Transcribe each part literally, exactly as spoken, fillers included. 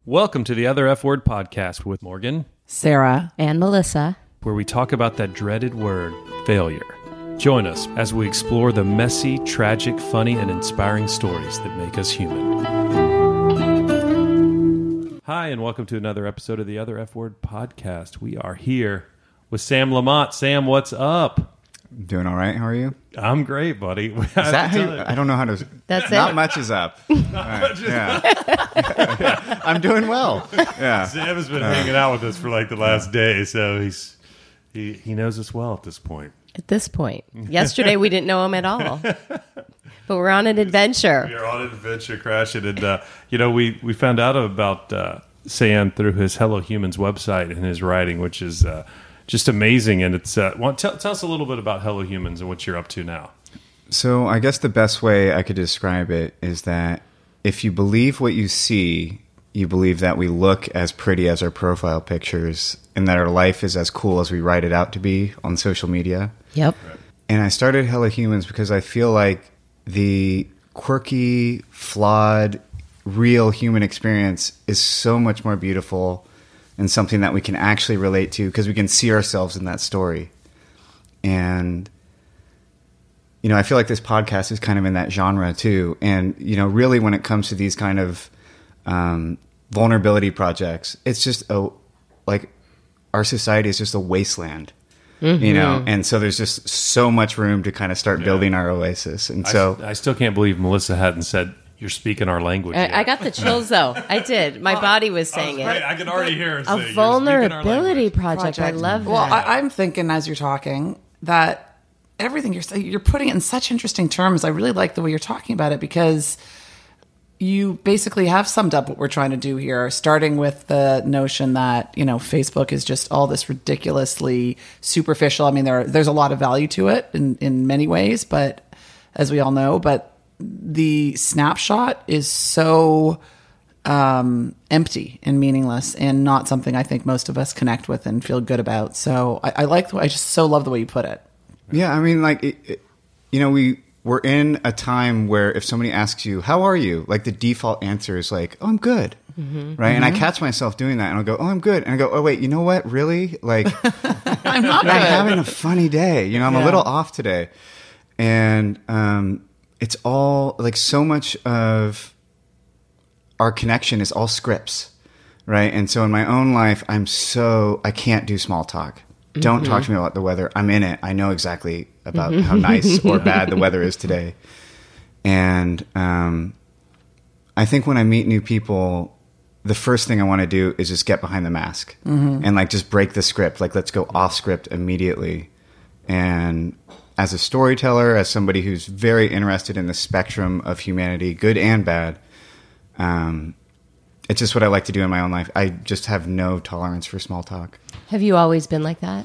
Welcome to the Other F Word podcast with Morgan, Sarah, and Melissa, where we talk about that dreaded word, failure. Join us as we explore the messy, tragic, funny, and inspiring stories that make us human. Hi, and welcome to another episode of the Other F Word podcast. We are here with Sam Lamont. Sam, what's up? Doing all right. How are you? I'm great, buddy. Is that how you, I don't know how to... That's not it. much is up. Right, yeah. I'm doing well. Yeah. Sam has been hanging out with us for like the last day, so he's he, he knows us well at this point. At this point. Yesterday we didn't know him at all. But we're on an adventure. We are on an adventure crashing. And, uh, you know, we, we found out about uh, Sam through his Hello Humans website and his writing, which is uh, just amazing. And it's uh, well, tell, tell us a little bit about Hello Humans and what you're up to now. So I guess the best way I could describe it is that if you believe what you see, you believe that we look as pretty as our profile pictures and that our life is as cool as we write it out to be on social media. Yep. Right. And I started Hello Humans because I feel like the quirky, flawed, real human experience is so much more beautiful and something that we can actually relate to because we can see ourselves in that story. And, you know, I feel like this podcast is kind of in that genre too. And, you know, really when it comes to these kind of um, vulnerability projects, it's just a, like our society is just a wasteland. Mm-hmm. You know, and so there's just so much room to kind of start yeah. building our oasis. And so I, I still can't believe Melissa hadn't said, "You're speaking our language." I, I got the chills, though. I did. My body was saying was it. I can already hear her a vulnerability project. I love that. Well, I, I'm thinking as you're talking that everything you're saying, you're putting it in such interesting terms. I really like the way you're talking about it because you basically have summed up what we're trying to do here, starting with the notion that, you know, Facebook is just all this ridiculously superficial. I mean, there are, there's a lot of value to it in, in many ways, but as we all know, but the snapshot is so um, empty and meaningless and not something I think most of us connect with and feel good about. So I, I like the way, I just so love the way you put it. Yeah, I mean, like, it, it, you know, we... We're in a time where if somebody asks you, how are you? Like the default answer is like, oh, I'm good. Mm-hmm. Right. Mm-hmm. And I catch myself doing that and I'll go, oh, I'm good. And I go, oh, wait, you know what? Really? Like, I'm not good. I'm having a funny day. You know, I'm yeah. a little off today. And um, it's all like so much of our connection is all scripts. Right. And so in my own life, I'm so, I can't do small talk. Don't mm-hmm. talk to me about the weather. I'm in it. I know exactly about how nice or bad the weather is today. And um, I think when I meet new people, the first thing I want to do is just get behind the mask mm-hmm. and like just break the script. Like, let's go off script immediately. And as a storyteller, as somebody who's very interested in the spectrum of humanity, good and bad, um, it's just what I like to do in my own life. I just have no tolerance for small talk. Have you always been like that?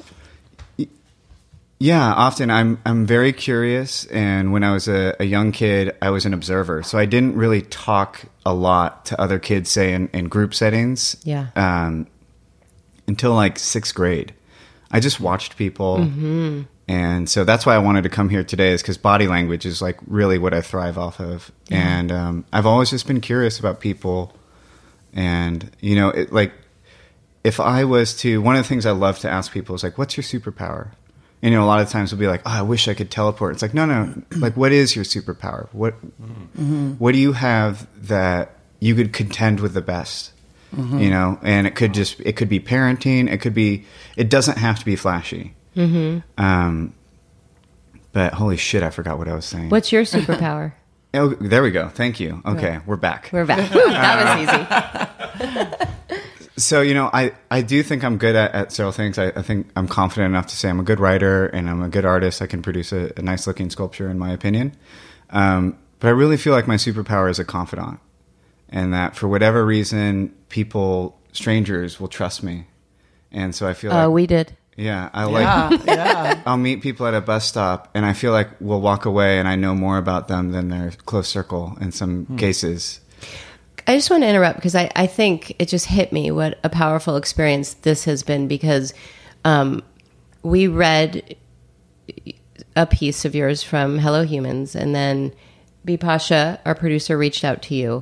Yeah, often I'm I'm very curious, and when I was a, a young kid, I was an observer. So I didn't really talk a lot to other kids, say in, in group settings. Yeah. Um, until like sixth grade, I just watched people, mm-hmm. and so that's why I wanted to come here today, is because body language is like really what I thrive off of, yeah. and um, I've always just been curious about people, and you know, it, like if I was to, one of the things I love to ask people is like, "What's your superpower?" And, you know, a lot of times we'll be like, oh, I wish I could teleport. It's like, no, no. Like, what is your superpower? What mm-hmm. what do you have that you could contend with the best? Mm-hmm. You know, and it could just, it could be parenting. It could be, it doesn't have to be flashy. Mm-hmm. Um, but holy shit, I forgot what I was saying. What's your superpower? Oh, there we go. Thank you. Okay, yeah. We're back. We're back. Woo, that was easy. So, you know, I, I do think I'm good at, at several things. I, I think I'm confident enough to say I'm a good writer and I'm a good artist. I can produce a, a nice looking sculpture, in my opinion. Um, but I really feel like my superpower is a confidant, and that for whatever reason, people, strangers will trust me. And so I feel like... Oh, we did. Yeah. I yeah, like... yeah. I'll meet people at a bus stop and I feel like we'll walk away and I know more about them than their close circle in some hmm. cases. I just want to interrupt because I, I think it just hit me what a powerful experience this has been, because um, we read a piece of yours from Hello Humans, and then Bipasha, our producer, reached out to you,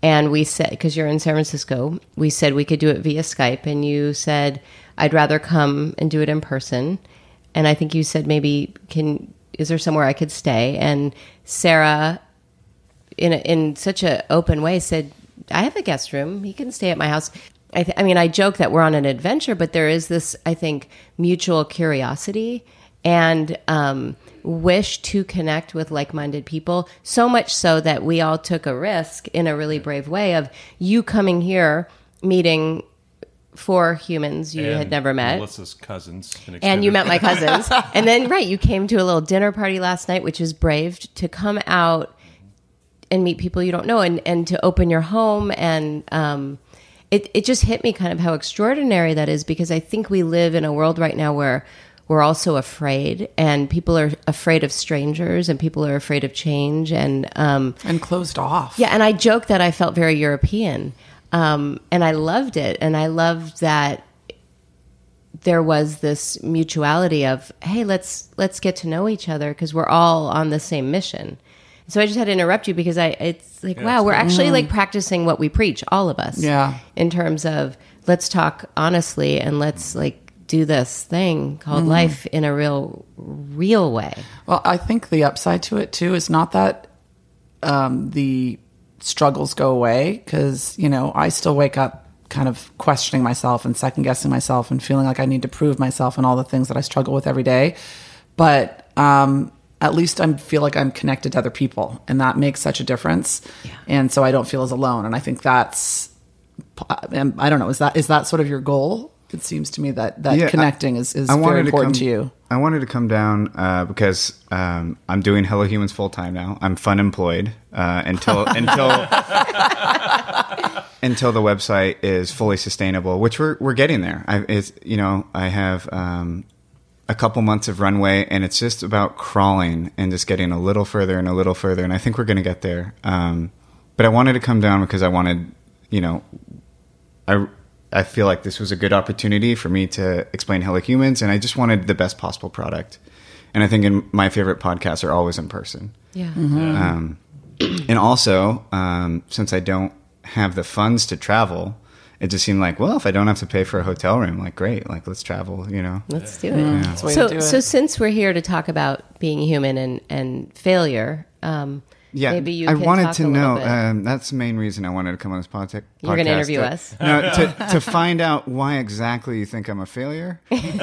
And we said, because you're in San Francisco, we said we could do it via Skype. And you said, I'd rather come and do it in person. And I think you said, maybe, can, is there somewhere I could stay? And Sarah, in a, in such an open way, said, I have a guest room. He can stay at my house. I, th- I mean, I joke that we're on an adventure, but there is this, I think, mutual curiosity and um, wish to connect with like-minded people, so much so that we all took a risk in a really brave way of you coming here, meeting four humans you And had never met. Melissa's cousins. an And you extended- met my cousins. And then, right, you came to a little dinner party last night, which is brave to come out and meet people you don't know and, and to open your home. And um, it, it just hit me kind of how extraordinary that is, because I think we live in a world right now where we're also afraid, and people are afraid of strangers, and people are afraid of change. And um, And closed off. yeah, and I joke that I felt very European, um, and I loved it. And I loved that there was this mutuality of, hey, let's let's get to know each other because we're all on the same mission. So I just had to interrupt you because I it's like, Yeah, wow, it's we're good. actually like practicing what we preach, all of us. Yeah. In terms of let's talk honestly and let's like do this thing called life in a real, real way. Well, I think the upside to it too is not that um, the struggles go away, because, you know, I still wake up kind of questioning myself and second guessing myself and feeling like I need to prove myself and all the things that I struggle with every day. But um, at least I feel like I'm connected to other people, and that makes such a difference. Yeah. And so I don't feel as alone. And I think that's, I don't know, is that is that sort of your goal? It seems to me that, that Yeah, connecting I- is, is I wanted very to important come- to you. I wanted to come down uh, because um, I'm doing Hello Humans full time now. I'm fun employed uh, until until until the website is fully sustainable, which we're we're getting there. I, it's, you know, I have um, a couple months of runway, and it's just about crawling and just getting a little further and a little further, and I think we're going to get there. Um, but I wanted to come down because I wanted, you know, I. I feel like this was a good opportunity for me to explain Hello Humans, and I just wanted the best possible product. And I think in my favorite podcasts are always in person. Yeah. Um, and also, um, since I don't have the funds to travel, it just seemed like, well, if I don't have to pay for a hotel room, like, great, like, let's travel, you know? Let's do it. That's the way So, to do it. so since we're here to talk about being human and, and failure, um, Yeah, maybe you I can wanted talk to a little know. bit. Um, that's the main reason I wanted to come on this podcast. You're gonna interview to, us. No, to, to find out why exactly you think I'm a failure.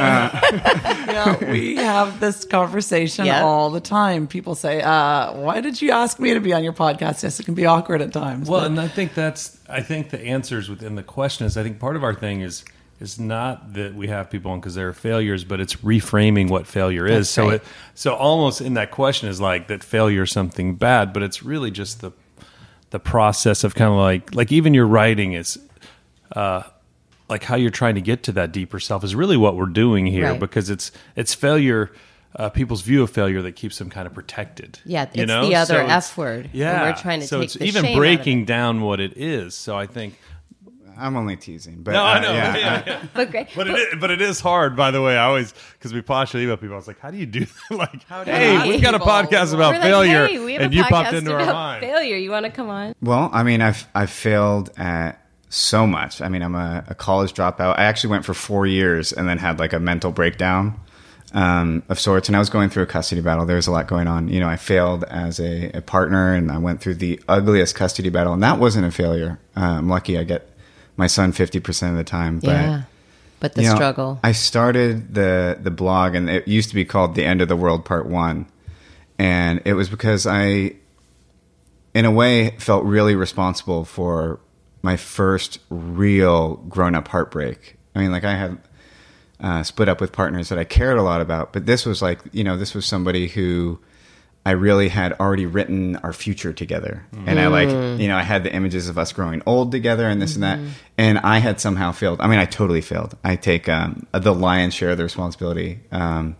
Yeah, we have this conversation Yeah. all the time. People say, uh, why did you ask me to be on your podcast? Yes, it can be awkward at times. Well, but- and I think that's I think the answers within the question is I think part of our thing is is not that we have people on because they're failures, but it's reframing what failure is. That's So right. it so almost in that question is like that failure is something bad, but it's really just the the process of kind of like like even your writing is uh like how you're trying to get to that deeper self is really what we're doing here, Right. because it's it's failure. Uh, people's view of failure that keeps them kind of protected. Yeah, you it's know? the other So it's- F word, and Yeah, we're trying to so take it's the even shame out of breaking it. down what it is. So I think I'm only teasing, but no, uh, I know, yeah, yeah, uh, yeah. But great. But it is, but it is hard. By the way, I always because we partially email people. I was like, "How do you do that?" Like, do you hey, ask we've got a people? podcast about We're like, failure, hey, we have and a you podcast popped into our about mind. failure. You want to come on? Well, I mean, I've I've failed at so much. I mean, I'm a, a college dropout. I actually went for four years and then had like a mental breakdown um, of sorts. And I was going through a custody battle. There was a lot going on. You know, I failed as a, a partner, and I went through the ugliest custody battle. And that wasn't a failure. Uh, I'm lucky I get my son fifty percent of the time. But, Yeah. But the you know, struggle. I started the the blog, and it used to be called The End of the World Part One. And it was because I, in a way, felt really responsible for my first real grown-up heartbreak. I mean, like I had uh, split up with partners that I cared a lot about, but this was like, you know, this was somebody who I really had already written our future together. And I like, you know, I had the images of us growing old together and this and that. And I had somehow failed. I mean, I totally failed. I take um, the lion's share of the responsibility. Um,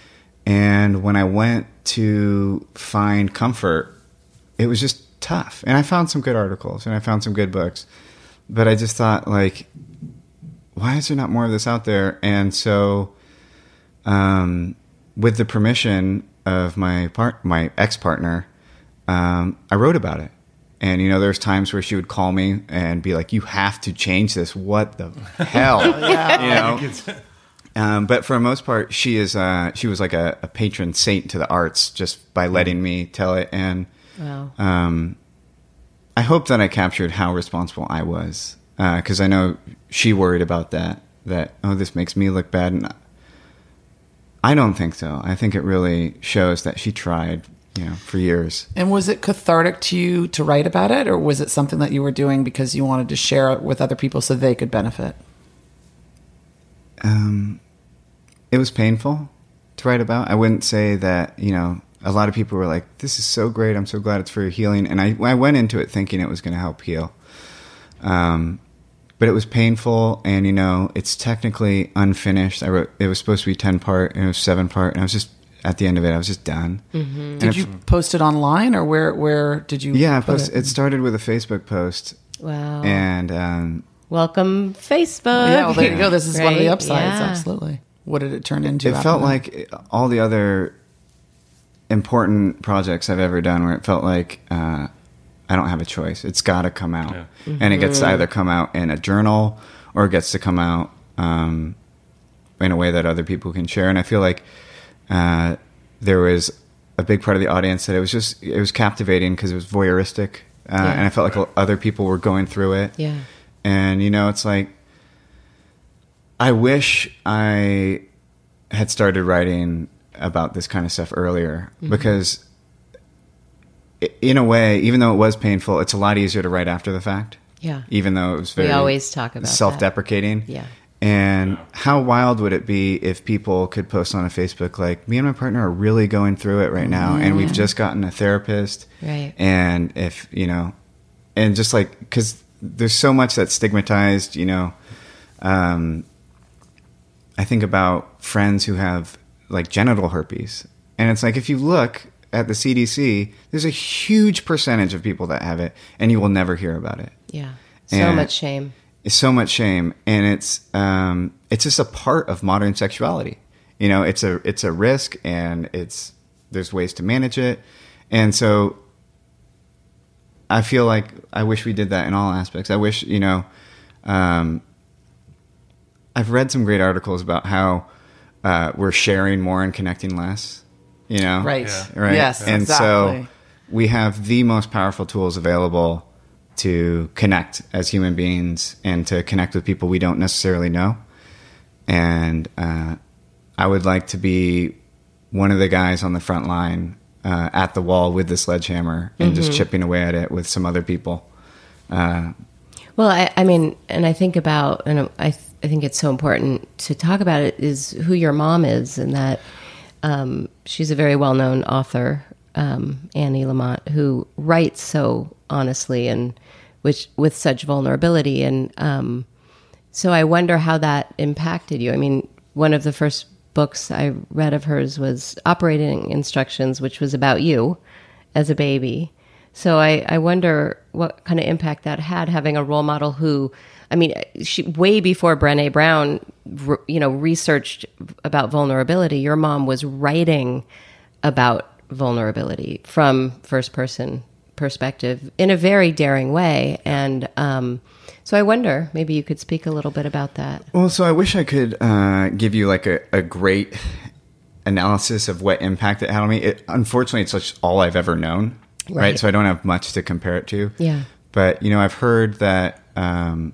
and when I went to find comfort, it was just tough. And I found some good articles and I found some good books. But I just thought, like, why is there not more of this out there? And so, um, with the permission of my part, my ex-partner, um, I wrote about it. And, you know, there's times where she would call me and be like, you have to change this. What the hell? Yeah. You know? Um, but for the most part, she is, uh, she was like a, a patron saint to the arts just by letting me tell it. And Wow. um, I hope that I captured how responsible I was. Because uh, I know she worried about that, that, oh, this makes me look bad. And I don't think so. I think it really shows that she tried, you know, for years. And was it cathartic to you to write about it, or was it something that you were doing because you wanted to share it with other people so they could benefit? Um, it was painful to write about. I wouldn't say that, you know, a lot of people were like, this is so great. I'm so glad it's for your healing. And I, I went into it thinking it was going to help heal. Um, but it was painful, and, you know, it's technically unfinished. I wrote, it was supposed to be ten part, and it was seven part, and I was just, at the end of it, I was just done. Mm-hmm. Did you post it online, or where where did you Yeah, I put post, it? it started with a Facebook post. Wow. And um, Welcome, Facebook. Yeah, well, there you go. This is one of the Right? upsides. Yeah. Absolutely. What did it turn into? it after felt that? like all the other important projects I've ever done, where it felt like uh, I don't have a choice. It's got to come out. Yeah. Mm-hmm. And it gets to either come out in a journal, or it gets to come out um, in a way that other people can share. And I feel like uh, there was a big part of the audience that it was just, it was captivating because it was voyeuristic. Uh, Yeah. And I felt like other people were going through it. Yeah. And, you know, it's like, I wish I had started writing about this kind of stuff earlier, Mm-hmm. because i- in a way, even though it was painful, it's a lot easier to write after the fact. Yeah. Even though it was very We always talk about that. self-deprecating. Yeah. And how wild would it be if people could post on a Facebook like, me and my partner are really going through it right now, and we've just gotten a therapist. Right. And if, you know, and just like, because there's so much that's stigmatized, you know. Um, I think about friends who have like genital herpes. And it's like, if you look at the C D C, there's a huge percentage of people that have it, and you will never hear about it. Yeah. So And- much shame. It's so much shame, and it's um, it's just a part of modern sexuality. You know, it's a it's a risk, and it's there's ways to manage it, and so I feel like I wish we did that in all aspects. I wish, you know, um, I've read some great articles about how uh, we're sharing more and connecting less. You know, Right. Yeah. right? Yes, and exactly. so we have the most powerful tools available to connect as human beings and to connect with people we don't necessarily know. And uh, I would like to be one of the guys on the front line uh, at the wall with the sledgehammer and just chipping away at it with some other people. Uh, Well, I, I mean, and I think about, and I, th- I think it's so important to talk about it, is who your mom is, and that um, she's a very well-known author, um, Annie Lamott, who writes so honestly and which with such vulnerability. And um, so I wonder how that impacted you. I mean, one of the first books I read of hers was Operating Instructions, which was about you as a baby. So I, I wonder what kind of impact that had, having a role model who, I mean, she way before Brené Brown, you know, researched about vulnerability. Your mom was writing about vulnerability from first person perspective in a very daring way. And um, so I wonder, maybe you could speak a little bit about that. well, so I wish I could uh, give you like a, a great analysis of what impact it had on me. It, unfortunately, it's just all I've ever known. Right. Right. So I don't have much to compare it to. Yeah. But, you know, I've heard that um,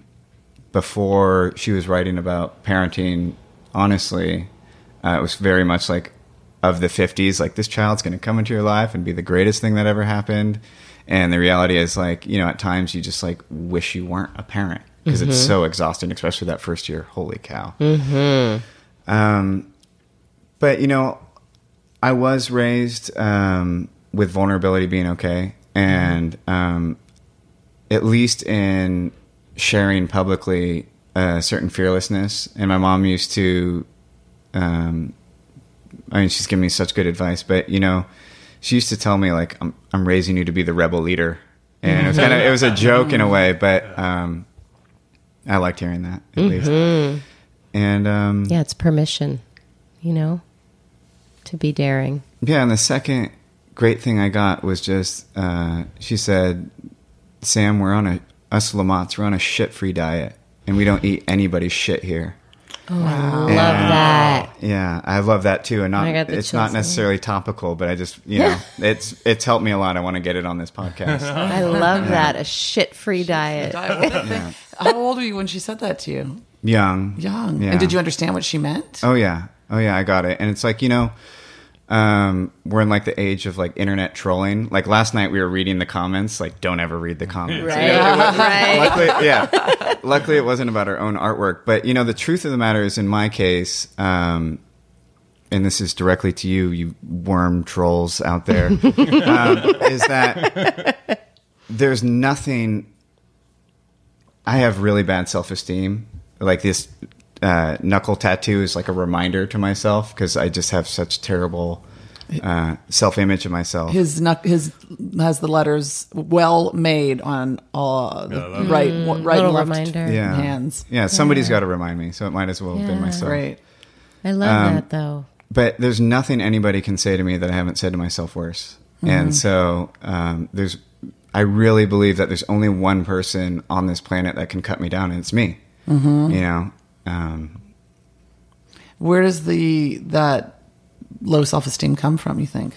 before she was writing about parenting, honestly, uh, it was very much like of the fifties, like this child's going to come into your life and be the greatest thing that ever happened. And the reality is, like, you know, at times you just like wish you weren't a parent because Mm-hmm. it's so exhausting, especially that first year. Holy cow. Mm-hmm. Um, but, you know, I was raised um, with vulnerability being okay. And um, at least in sharing publicly a certain fearlessness. And my mom used to, um, I mean, she's given me such good advice, but, you know, she used to tell me, like, I'm, I'm raising you to be the rebel leader. And it was kind of, it was a joke in a way, but um, I liked hearing that at Mm-hmm. least. And um, Yeah, it's permission, you know, to be daring. yeah, and the second great thing I got was just, uh, she said, Sam, we're on a, us Lamottes, we're on a shit-free diet, and we don't eat anybody's shit here. Oh, I love that. Yeah, I love that too. And not, I got the it's not chills. necessarily topical, but I just, you know, it's it's helped me a lot. I want to get it on this podcast. I love that. A shit-free diet. Yeah. How old were you when she said that to you? Young. Young. Yeah. And did you understand what she meant? Oh, yeah. Oh, yeah, I got it. And it's like, you know, um, we're in like the age of like internet trolling. Like last night we were reading the comments, like don't ever read the comments. Right. right. Luckily, yeah. Luckily it wasn't about our own artwork. But, you know, the truth of the matter is in my case, um, and this is directly to you, you worm trolls out there, um, is that there's nothing... I have really bad self-esteem. Like this uh, knuckle tattoo is like a reminder to myself because I just have such terrible uh, self-image of myself. His knuck- his has the letters well made on all the Yeah, right, it. w- right Little and left reminder. Yeah. hands. Yeah, somebody's got to remind me, so it might as well have been Yeah. myself. Right. I love Um, that, though. But there's nothing anybody can say to me that I haven't said to myself worse. And so um, there's, I really believe that there's only one person on this planet that can cut me down, and it's me. You know, um, Where does the that low self-esteem come from, you think?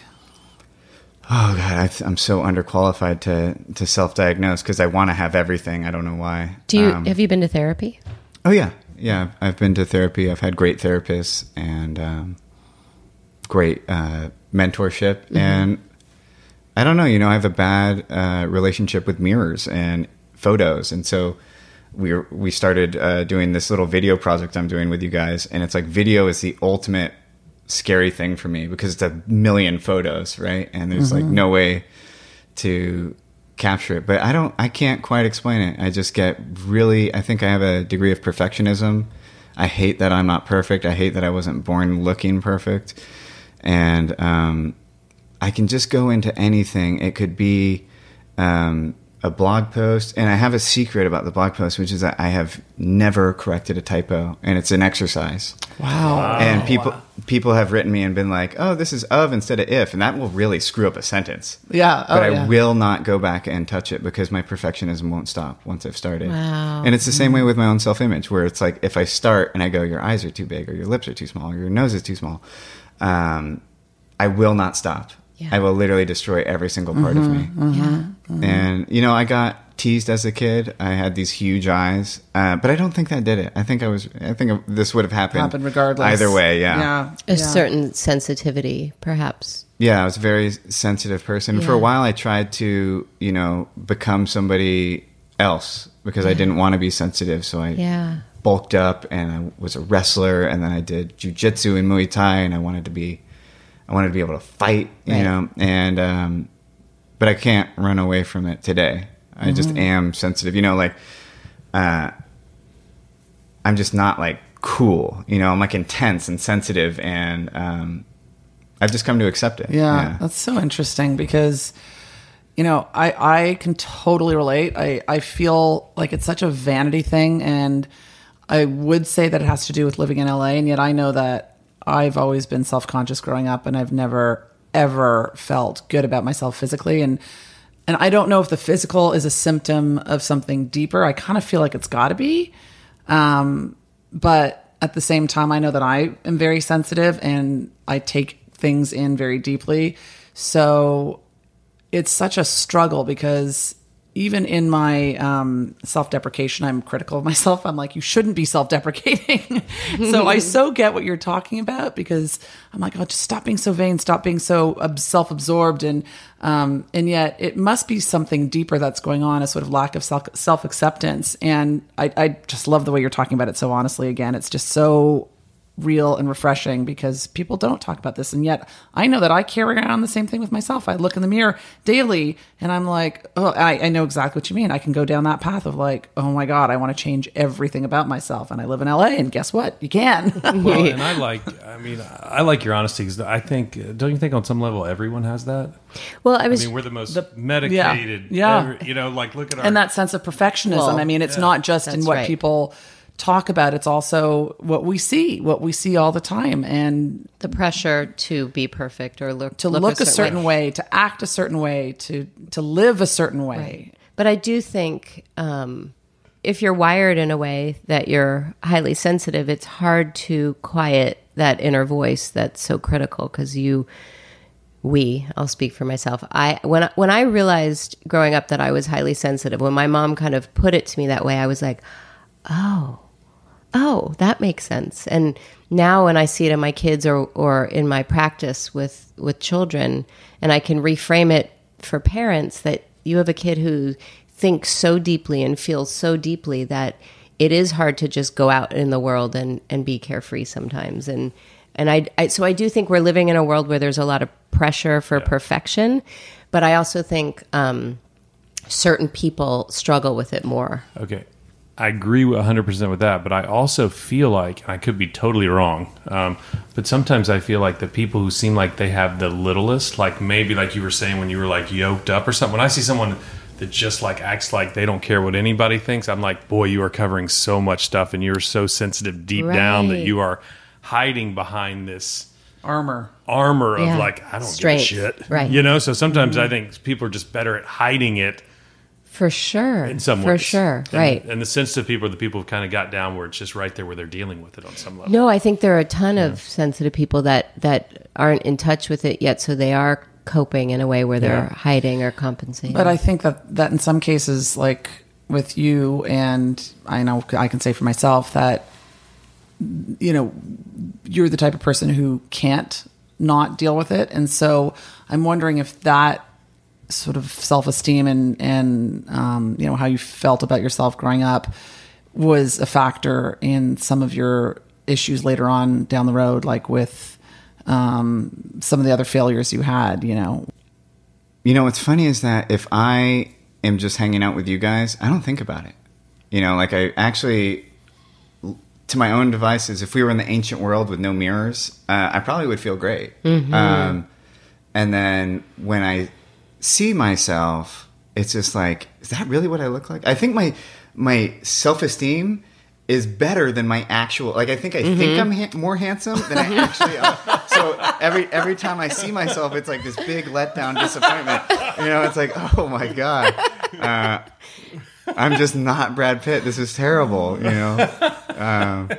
oh God, I th- I'm so underqualified to to self-diagnose because I want to have everything. I don't know why. Do you Um, have you been to therapy? Oh yeah, yeah. I've been to therapy. I've had great therapists and um, great uh, mentorship. And I don't know. You know, I have a bad uh, relationship with mirrors and photos, and so we were, we started uh, doing this little video project I'm doing with you guys. And it's like video is the ultimate scary thing for me because it's a million photos, right? And there's like no way to capture it, but I don't, I can't quite explain it. I just get really, I think I have a degree of perfectionism. I hate that I'm not perfect. I hate that I wasn't born looking perfect. And, um, I can just go into anything. It could be, um, a blog post, and I have a secret about the blog post, which is that I have never corrected a typo, and it's an exercise. Wow. And people people have written me and been like, "Oh, this is of instead of if," and that will really screw up a sentence. Yeah. Oh, But I yeah. will not go back and touch it because my perfectionism won't stop once I've started. Wow. And it's the same way with my own self-image, where it's like if I start and I go, "Your eyes are too big," or "Your lips are too small," or "Your nose is too small," um, I will not stop. Yeah. I will literally destroy every single part of me. Yeah. And, you know, I got teased as a kid. I had these huge eyes, uh, but I don't think that did it. I think I was, I think this would have happened. Happened regardless. Either way, yeah. Yeah. A yeah. certain sensitivity, perhaps. Yeah, I was a very sensitive person. For a Yeah. while, I tried to, you know, become somebody else because I didn't want to be sensitive. So I Yeah. bulked up and I was a wrestler, and then I did jujitsu and Muay Thai, and I wanted to be, I wanted to be able to fight, you Right. know, and, um, but I can't run away from it today. I just am sensitive, you know, like, uh, I'm just not like cool, you know, I'm like intense and sensitive, and, um, I've just come to accept it. Yeah, that's so interesting because, you know, I, I can totally relate. I, I feel like it's such a vanity thing, and I would say that it has to do with living in L A, and yet I know that I've always been self-conscious growing up, and I've never, ever felt good about myself physically. And and I don't know if the physical is a symptom of something deeper. I kind of feel like it's got to be. Um, but at the same time, I know that I am very sensitive, and I take things in very deeply. So it's such a struggle because even in my um, self-deprecation, I'm critical of myself. I'm like, you shouldn't be self-deprecating. So I so get what you're talking about because I'm like, oh, just stop being so vain, stop being so ab- self-absorbed. And um, and yet it must be something deeper that's going on, a sort of lack of self- self-acceptance. And I, I just love the way you're talking about it so honestly. Again, it's just so real and refreshing because people don't talk about this. And yet I know that I carry around the same thing with myself. I look in the mirror daily and I'm like, oh, I, I know exactly what you mean. I can go down that path of like, oh my God, I want to change everything about myself. And I live in L A, and guess what? You can. Well, and I like, I mean, I like your honesty because I think, don't you think on some level everyone has that? Well, I I was. mean, we're the most medicated. yeah. every- you know, like look at our. And that sense of perfectionism. Well, I mean, it's yeah, not just in that's what right. people talk about. It's also what we see, what we see all the time. And the pressure to be perfect or look to look, a certain way. to act a certain way, to to live a certain way. But I do think um, if you're wired in a way that you're highly sensitive, it's hard to quiet that inner voice that's so critical because you, we, I'll speak for myself. I when when I realized growing up that I was highly sensitive, when my mom kind of put it to me that way, I was like, oh, oh, that makes sense. And now when I see it in my kids or or in my practice with with children, and I can reframe it for parents that you have a kid who thinks so deeply and feels so deeply that it is hard to just go out in the world and, and be carefree sometimes. And and I, I so I do think we're living in a world where there's a lot of pressure for yeah. perfection, but I also think um, certain people struggle with it more. Okay. I agree one hundred percent with that, but I also feel like, and I could be totally wrong, um, but sometimes I feel like the people who seem like they have the littlest, like maybe like you were saying when you were like yoked up or something, when I see someone that just like acts like they don't care what anybody thinks, I'm like, boy, you are covering so much stuff and you're so sensitive deep right. down that you are hiding behind this armor armor yeah. of like, I don't Strength. give a shit. Right. You know, so sometimes mm-hmm. I think people are just better at hiding it. For sure. In some For ways. sure. And, right. And the sensitive people are the people who kind of got down where it's just right there where they're dealing with it on some level. No, I think there are a ton yeah. of sensitive people that, that aren't in touch with it yet, so they are coping in a way where they're yeah. hiding or compensating. But I think that, that in some cases, like with you, and I know I can say for myself that, you know, you're the type of person who can't not deal with it. And so I'm wondering if that sort of self-esteem and, and um, you know, how you felt about yourself growing up was a factor in some of your issues later on down the road, like with um, some of the other failures you had, you know. You know, what's funny is that if I am just hanging out with you guys, I don't think about it. You know, like I actually, to my own devices, if we were in the ancient world with no mirrors, uh, I probably would feel great. Mm-hmm. Um, and then when I see myself, it's just like, is that really what I look like? I think my my self-esteem is better than my actual, like I think I mm-hmm. think I'm ha- more handsome than I actually am. So every every time I see myself, it's like this big letdown disappointment. You know, it's like, oh my God, uh, I'm just not Brad Pitt. This is terrible, you know. Um,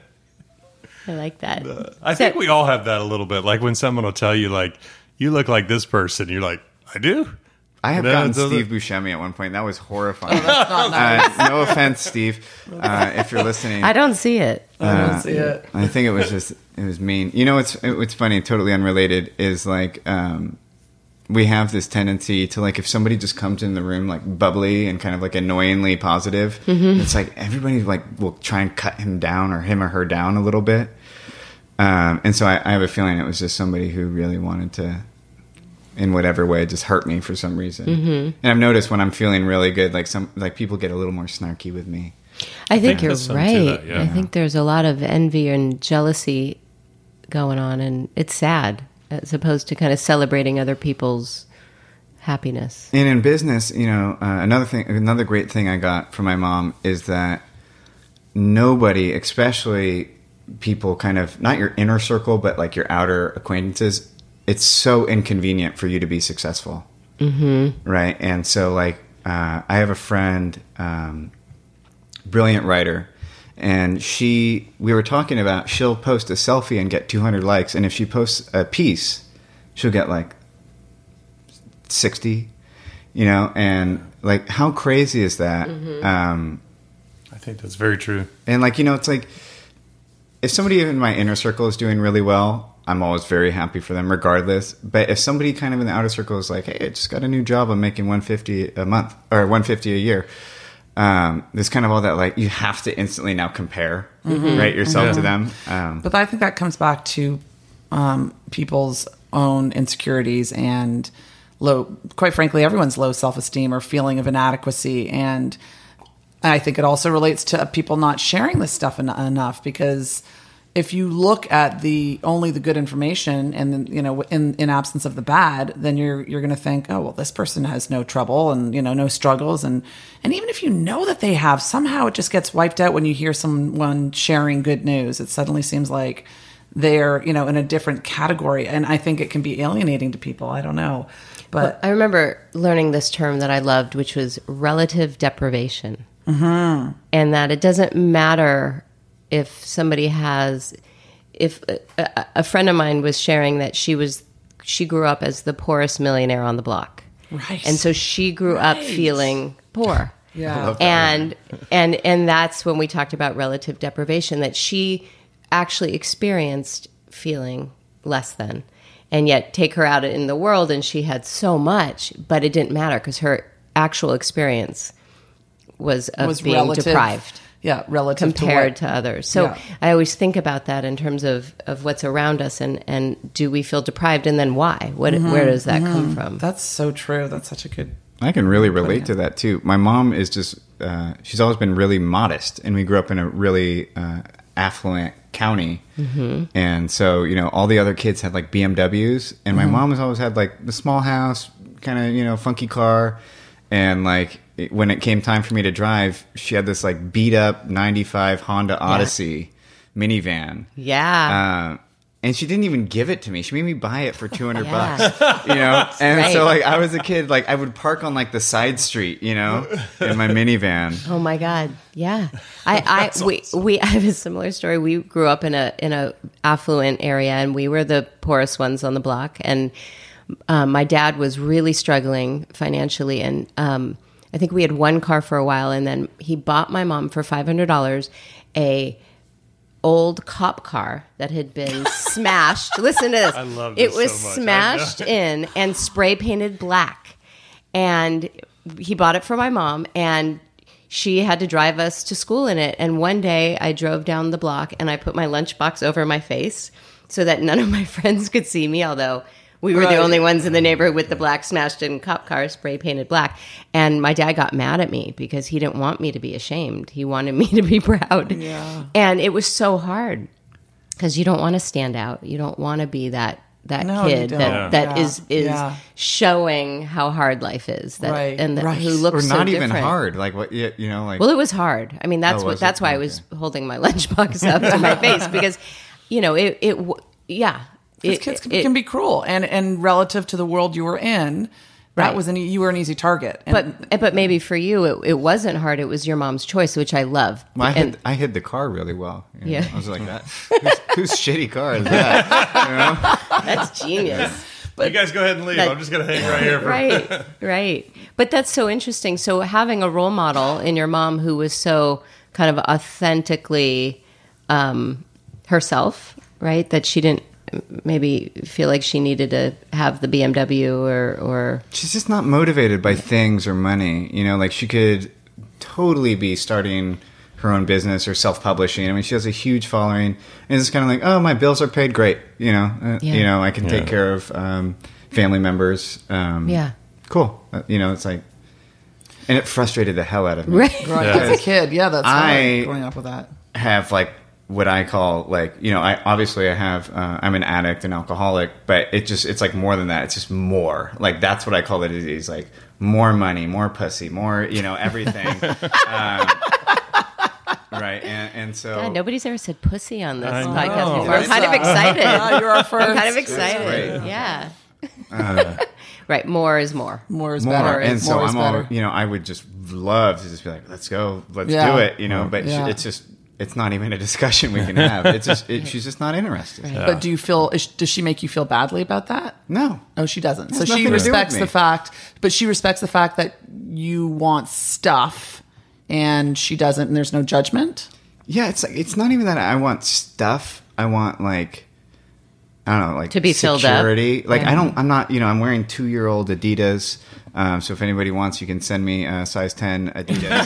I like that. Uh, I so, think we all have that a little bit. Like when someone will tell you, like, you look like this person, you're like, I do? I have no, gotten Steve Buscemi at one point. That was horrifying. Oh, that's not nice. uh, no offense, Steve, uh, if you're listening. I don't see it. Uh, I don't uh, see it. I think it was just, it was mean. You know what's, what's funny, totally unrelated, is like um, we have this tendency to like, if somebody just comes in the room like bubbly and kind of like annoyingly positive, mm-hmm. it's like everybody like will try and cut him down or him or her down a little bit. Um, and so I, I have a feeling it was just somebody who really wanted to, in whatever way, just hurt me for some reason. Mm-hmm. And I've noticed when I'm feeling really good, like some like people get a little more snarky with me. I think, I think you're right. That, yeah. I think there's a lot of envy and jealousy going on, and it's sad as opposed to kind of celebrating other people's happiness. And in business, you know, uh, another thing, another great thing I got from my mom is that nobody, especially people kind of not your inner circle, but like your outer acquaintances, it's so inconvenient for you to be successful. Mm-hmm. Right. And so like, uh, I have a friend, um, brilliant writer, and she, we were talking about, she'll post a selfie and get two hundred likes. And if she posts a piece, she'll get like sixty, you know, and like, how crazy is that? Mm-hmm. Um, I think that's very true. And like, you know, it's like, if somebody in my inner circle is doing really well, I'm always very happy for them regardless. But if somebody kind of in the outer circle is like, hey, I just got a new job, I'm making one hundred fifty dollars a month or one hundred fifty dollars a year. Um, there's kind of all that, like, you have to instantly now compare, mm-hmm. right, yourself yeah. to them. Um, but I think that comes back to um, people's own insecurities and low, quite frankly, everyone's low self-esteem or feeling of inadequacy. And I think it also relates to people not sharing this stuff en- enough, because if you look at the only the good information and then, you know, in, in absence of the bad, then you're you're going to think, oh, well, this person has no trouble and, you know, no struggles. And, and even if you know that they have, somehow it just gets wiped out when you hear someone sharing good news. It suddenly seems like they're, you know, in a different category. And I think it can be alienating to people. I don't know. But I remember learning this term that I loved, which was relative deprivation. Mm-hmm. And that it doesn't matter if somebody has, if a, a friend of mine was sharing that she was, she grew up as the poorest millionaire on the block. Right. And so she grew Right. up feeling poor. Yeah. And, and, and that's when we talked about relative deprivation, that she actually experienced feeling less than. And yet take her out in the world and she had so much, but it didn't matter because her actual experience was of was being relative, deprived. Yeah, relative compared to, to others. So Yeah. I always think about that in terms of, of what's around us and, and do we feel deprived and then why? What, Mm-hmm. where does that come from? That's so true. That's such a good. I can really relate to that too. My mom is just, uh, she's always been really modest, and we grew up in a really uh, affluent county. Mm-hmm. And so, you know, all the other kids had like B M Ws, and my mm-hmm. mom has always had like the small house, kind of, you know, funky car. And like it, when it came time for me to drive, she had this like beat up ninety-five Honda Odyssey yeah. minivan. Yeah. Uh, And she didn't even give it to me. She made me buy it for two hundred Yeah. bucks, you know? And right. so like I was a kid, like I would park on like the side street, you know, in my minivan. Oh my God. Yeah. I, I, we, we, I have a similar story. We grew up in a, in a affluent area and we were the poorest ones on the block. And, um, my dad was really struggling financially. And, um, I think we had one car for a while and then he bought my mom for five hundred dollars a old cop car that had been smashed. Listen to this. I love it this was so much. smashed in and spray painted black. And he bought it for my mom and she had to drive us to school in it. And one day I drove down the block and I put my lunchbox over my face so that none of my friends could see me, although we were Right. the only ones in the neighborhood with the black smashed in cop car, spray painted black. And my dad got mad at me because he didn't want me to be ashamed. He wanted me to be proud. Yeah. And it was so hard because you don't want to stand out. You don't want to be that that No, you kid don't. that, Yeah. that Yeah. is is Yeah. showing how hard life is. That, Right. And that, Right. who looks Or so not even different. hard. Like what, you you know, like. Well, it was hard. I mean, that's Oh, what was that's it? why I was holding my lunchbox up to my face because, you know, it it w- yeah. Because It, kids can, it- can be cruel, and and relative to the world you were in, that Right. was an e- you were an easy target. And, but but maybe for you it, it wasn't hard. It was your mom's choice, which I love. Well, I, And- hid, I hid the car really well. you know? Yeah. I was like, that. Whose, whose shitty car is that? that's genius. You guys go ahead and leave. that- I'm just going to hang right here. For Right, right. But that's so interesting. So having a role model in your mom who was so kind of authentically um, herself, right? That she didn't maybe feel like she needed to have the B M W or or She's just not motivated by things or money. You know, like she could totally be starting her own business or self-publishing. I mean, she has a huge following, and it's kind of like, oh, my bills are paid, great. You know, uh, Yeah. you know, I can take Yeah. care of um, family members. Um, Yeah. cool. Uh, you know, it's like, and it frustrated the hell out of me. right. growing Yeah. up as a kid, yeah, that's I- hard, growing up with that. Have like what I call like, you know, I obviously I have uh, I'm an addict and alcoholic, but it just it's like more than that. It's just more. Like that's what I call the disease. Like more money, more pussy, more, you know, everything. um, right, and and so God, nobody's ever said pussy on this I know. podcast before. I'm That's, kind of uh, excited. uh, you're our I'm first. kind of great. excited. Yeah. Uh, right. More is more. More is more, better. and so more is I'm all, better. you know, I would just love to just be like, let's go, let's Yeah. do it, you know. But Yeah. it's just it's not even a discussion we can have. It's just it, she's just not interested. Right. But do you feel? Is, does she make you feel badly about that? No. Oh, she doesn't. So Has she nothing to do with respects me. the fact, but she respects the fact that you want stuff, and she doesn't. And there's no judgment. Yeah, it's like it's not even that I want stuff. I want like I don't know, like To be filled up. security. Like Yeah. I don't. I'm not. You know, I'm wearing two year old Adidas. Um, so if anybody wants, you can send me a size ten Adidas.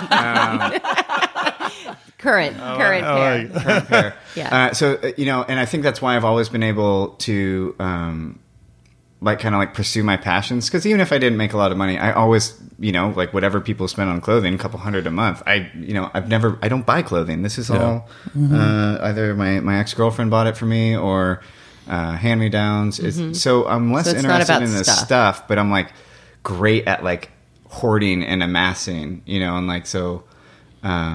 Current, current I pair. like- current pair. Yeah. Uh, so uh, you know, and I think that's why I've always been able to. Um, like kind of like pursue my passions, because even if I didn't make a lot of money, I always, you know, like whatever people spend on clothing, a couple hundred a month, I, you know, I've never, I don't buy clothing. This is all uh, either my, my ex-girlfriend bought it for me or uh, hand-me-downs. It's, so I'm less So it's not interested about in the stuff. stuff, but I'm like great at like hoarding and amassing, you know, and like so. Um,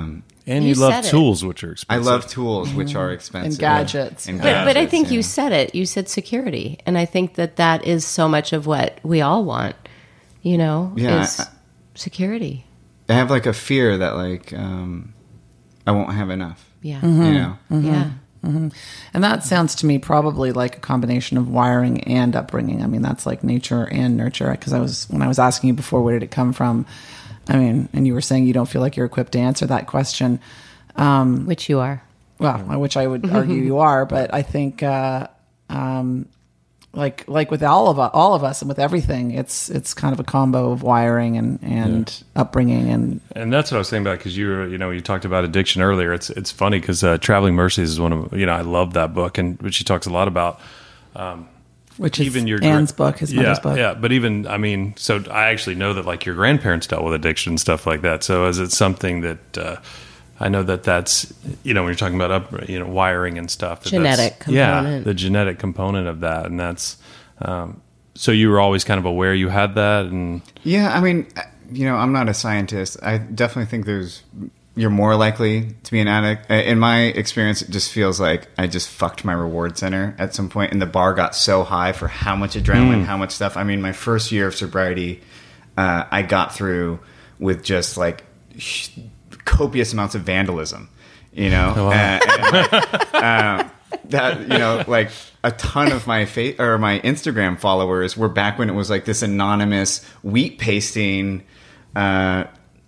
And You you, love said it. tools, which are I expensive. love tools, which are expensive. And gadgets. And But, but I gadgets, think yeah. you said it. You said security, and I think that that is so much of what we all want. You know, Yeah, is I- security. I have like a fear that like um, I won't have enough. Yeah, Mm-hmm. You know. yeah. And that sounds to me probably like a combination of wiring and upbringing. I mean, that's like nature and nurture. Because I was when I was asking you before, where did it come from? I mean, and you were saying you don't feel like you're equipped to answer that question. Um, Which you are. well, which I would argue you are, but I think, uh, um, like like with all of us, all of us, and with everything, it's it's kind of a combo of wiring and and upbringing and And that's what I was saying about because you were, you know, you talked about addiction earlier. It's it's funny because uh, Traveling Mercies is one of you know I love that book, and but she talks a lot about which is even your Anne's gra- book, his yeah, mother's book. Yeah, but even I mean, so I actually know that like your grandparents dealt with addiction and stuff like that. So is it something that uh, I know that that's you know when you're talking about up you know wiring and stuff that Genetic that's- yeah, component. the genetic component of that, and that's um, so you were always kind of aware you had that, and Yeah, I mean, you know, I'm not a scientist. I definitely think there's you're more likely to be an addict. In my experience, it just feels like I just fucked my reward center at some point, and the bar got so high for how much adrenaline, how much stuff. I mean, my first year of sobriety, uh, I got through with just like sh- copious amounts of vandalism, you know, Oh, wow. uh, and, like, um, that you know, like a ton of my fa- or my Instagram followers were back when it was like this anonymous wheat pasting uh,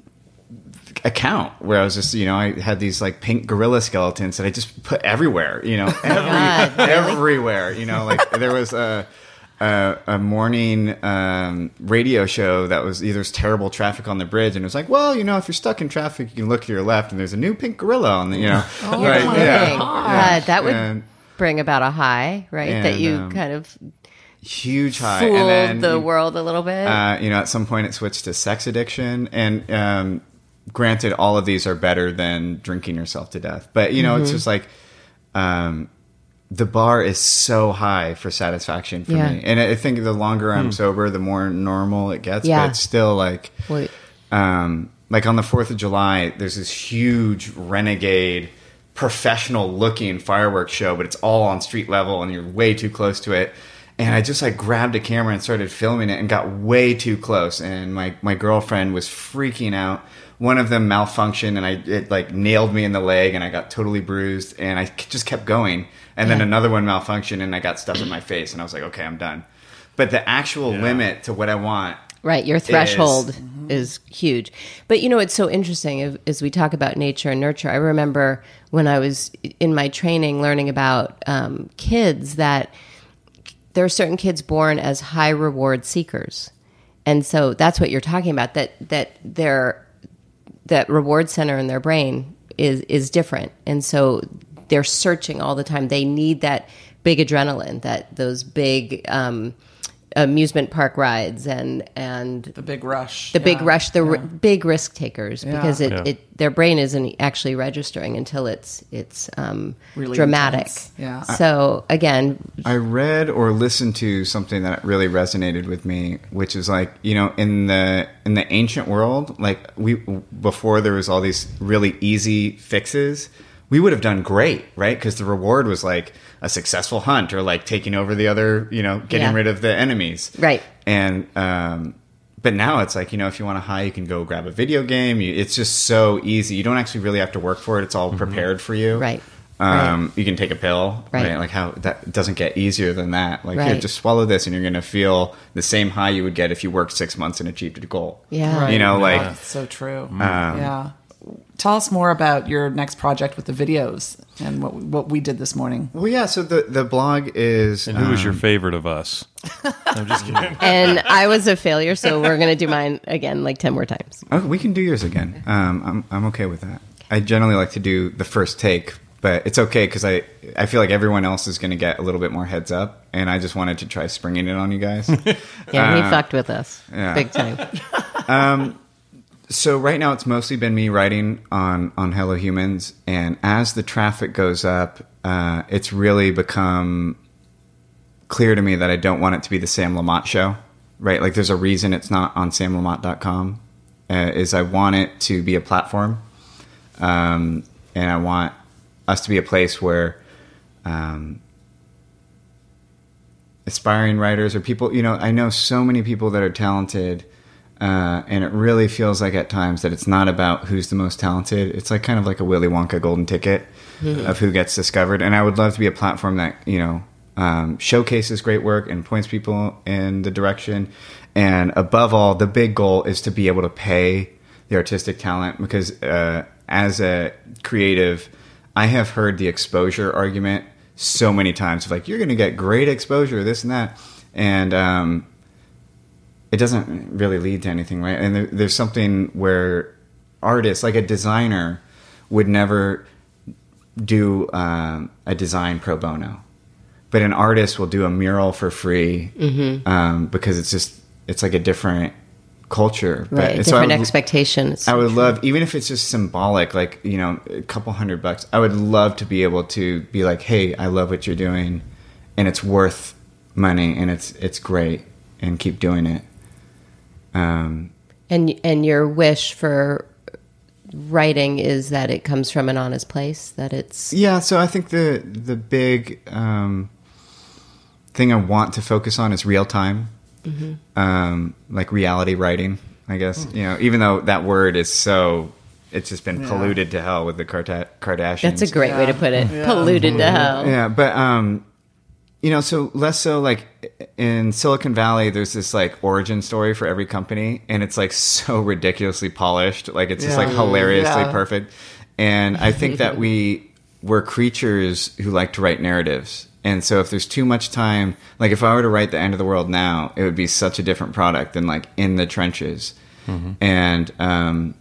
account where I was just, you know, I had these like pink gorilla skeletons that I just put everywhere, you know, every, God, really? everywhere, you know, like there was a. A, a morning um, radio show that was there's terrible traffic on the bridge, and it was like, well, you know, if you're stuck in traffic, you can look to your left, and there's a new pink gorilla on the, you know, Oh, You're Right, kidding. yeah. God, that would And- bring about a high, right? that and, you um, kind of huge high, fooled and then the you- world a little bit. Uh, you know, at some point it switched to sex addiction, and um, granted, all of these are better than drinking yourself to death. But you know, Mm-hmm. it's just like um, the bar is so high for satisfaction for Yeah. me, and I think the longer I'm sober, the more normal it gets. Yeah. But it's still like, Well, um, like on the Fourth of July, there's this huge renegade, professional-looking fireworks show, but it's all on street level, and you're way too close to it. And I just like grabbed a camera and started filming it and got way too close. And my, my girlfriend was freaking out. One of them malfunctioned and I it like nailed me in the leg and I got totally bruised. And I k- just kept going. And then Yeah. another one malfunctioned and I got stuff in my face. And I was like, okay, I'm done. But the actual Yeah. limit to what I want. right, your threshold is, huge. But you know, it's so interesting as, as we talk about nature and nurture. I remember when I was in my training learning about um, kids that there are certain kids born as high reward seekers. And so that's what you're talking about, that that their that reward center in their brain is is different. And so they're searching all the time. They need that big adrenaline, that those big um, amusement park rides and and The big rush. the big Yeah. rush, the Yeah. r- big risk takers, Yeah. because it, Yeah. it their brain isn't actually registering until it's it's um, Really dramatic. intense. Yeah. So again, I read or listened to something that really resonated with me, which is like, you know, in the in the ancient world, like we before there was all these really easy fixes, we would have done great, right? Because the reward was like a successful hunt or like taking over the other, you know, getting Yeah. rid of the enemies, Right. And um, but now it's like, you know, if you want to high, you can go grab a video game. You, it's just so easy. You don't actually really have to work for it. It's all prepared for you, Right. Um, You can take a pill, Right. right? Like how that doesn't get easier than that. Like, here, Right. just swallow this, and you're going to feel the same high you would get if you worked six months and achieved a goal. Yeah. You know, Oh, like that's so true. yeah. Tell us more about your next project with the videos and what what we did this morning. well, yeah. So the the blog is and who was your um, favorite of us? I'm just kidding. and I was a failure, so we're going to do mine again like ten more times. Oh, we can do yours again. Um, I'm I'm okay with that. I generally like to do the first take, but it's okay because I I feel like everyone else is going to get a little bit more heads up, and I just wanted to try springing it on you guys. Yeah, he Uh, fucked with us yeah. big time. So right now it's mostly been me writing on, on Hello Humans, and as the traffic goes up, uh, it's really become clear to me that I don't want it to be the Sam Lamont show, right? Like there's a reason it's not on sam lamont dot com, uh, is I want it to be a platform Um, and I want us to be a place where um, aspiring writers or people, you know, I know so many people that are talented, uh, and it really feels like at times that it's not about who's the most talented. It's like kind of like a Willy Wonka golden ticket mm-hmm. of who gets discovered. And I would love to be a platform that, you know, um, showcases great work and points people in the direction. And above all, the big goal is to be able to pay the artistic talent, because uh, as a creative, I have heard the exposure argument so many times. Like, you're going to get great exposure, this and that. And um, it doesn't really lead to anything, right? And there, there's something where artists, like a designer, would never do um, a design pro bono. But an artist will do a mural for free mm-hmm. um, because it's just, it's like a different culture. Right, but, different so I would, expectations. I would love, even if it's just symbolic, like, you know, a couple hundred bucks, I would love to be able to be like, hey, I love what you're doing, and it's worth money, and it's it's great, and keep doing it. Um, and and your wish for writing is that it comes from an honest place, that it's... Yeah, so I think the, the big um, thing I want to focus on is real time. Mm-hmm. Um, like reality writing, I guess. Mm. You know, even though that word is so, it's just been yeah. polluted to hell with the Karta- Kardashians. That's a great yeah. way to put it. Yeah. Polluted to hell. Yeah, but um, you know, so less so like in Silicon Valley, there's this like origin story for every company, and it's like so ridiculously polished, like it's yeah. just like hilariously yeah. perfect. And I think that we we're creatures who like to write narratives. And so if there's too much time, like if I were to write The End of the World now, it would be such a different product than like In the Trenches. Mm-hmm. And um,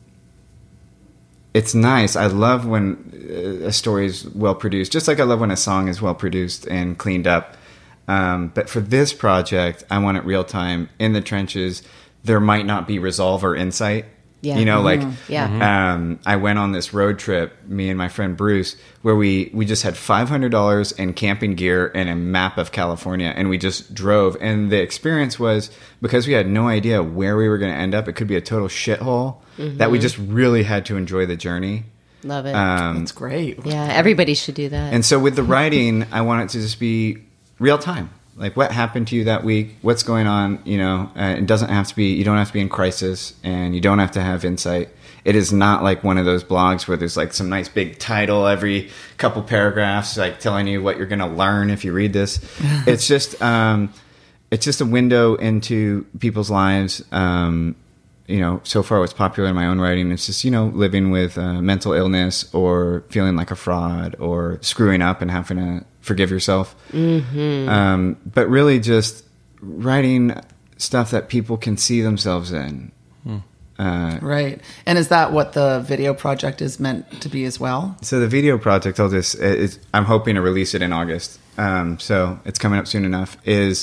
it's nice. I love when a story is well produced, just like I love when a song is well produced and cleaned up. Um, but for this project, I want it real time, in the trenches. There might not be resolve or insight. Yeah. You know, like, mm-hmm. yeah. um, I went on this road trip, me and my friend Bruce, where we, we just had five hundred dollars in camping gear and a map of California, and we just drove. And the experience was, because we had no idea where we were going to end up, it could be a total shithole, mm-hmm. that we just really had to enjoy the journey. Love it. Um, That's great. Yeah, everybody should do that. And so with the writing, I want it to just be real time. Like, what happened to you that week? What's going on? You know, uh, it doesn't have to be, you don't have to be in crisis, and you don't have to have insight. It is not like one of those blogs where there's like some nice big title every couple paragraphs, like telling you what you're going to learn if you read this. It's just, um, it's just a window into people's lives. Um, you know, so far what's popular in my own writing is just, you know, living with uh, mental illness, or feeling like a fraud, or screwing up and having to forgive yourself. Mm-hmm. Um, but really just writing stuff that people can see themselves in. Hmm. Uh, right. And is that what the video project is meant to be as well? So the video project, I'll just, it's, I'm hoping to release it in August. Um, so it's coming up soon enough. Is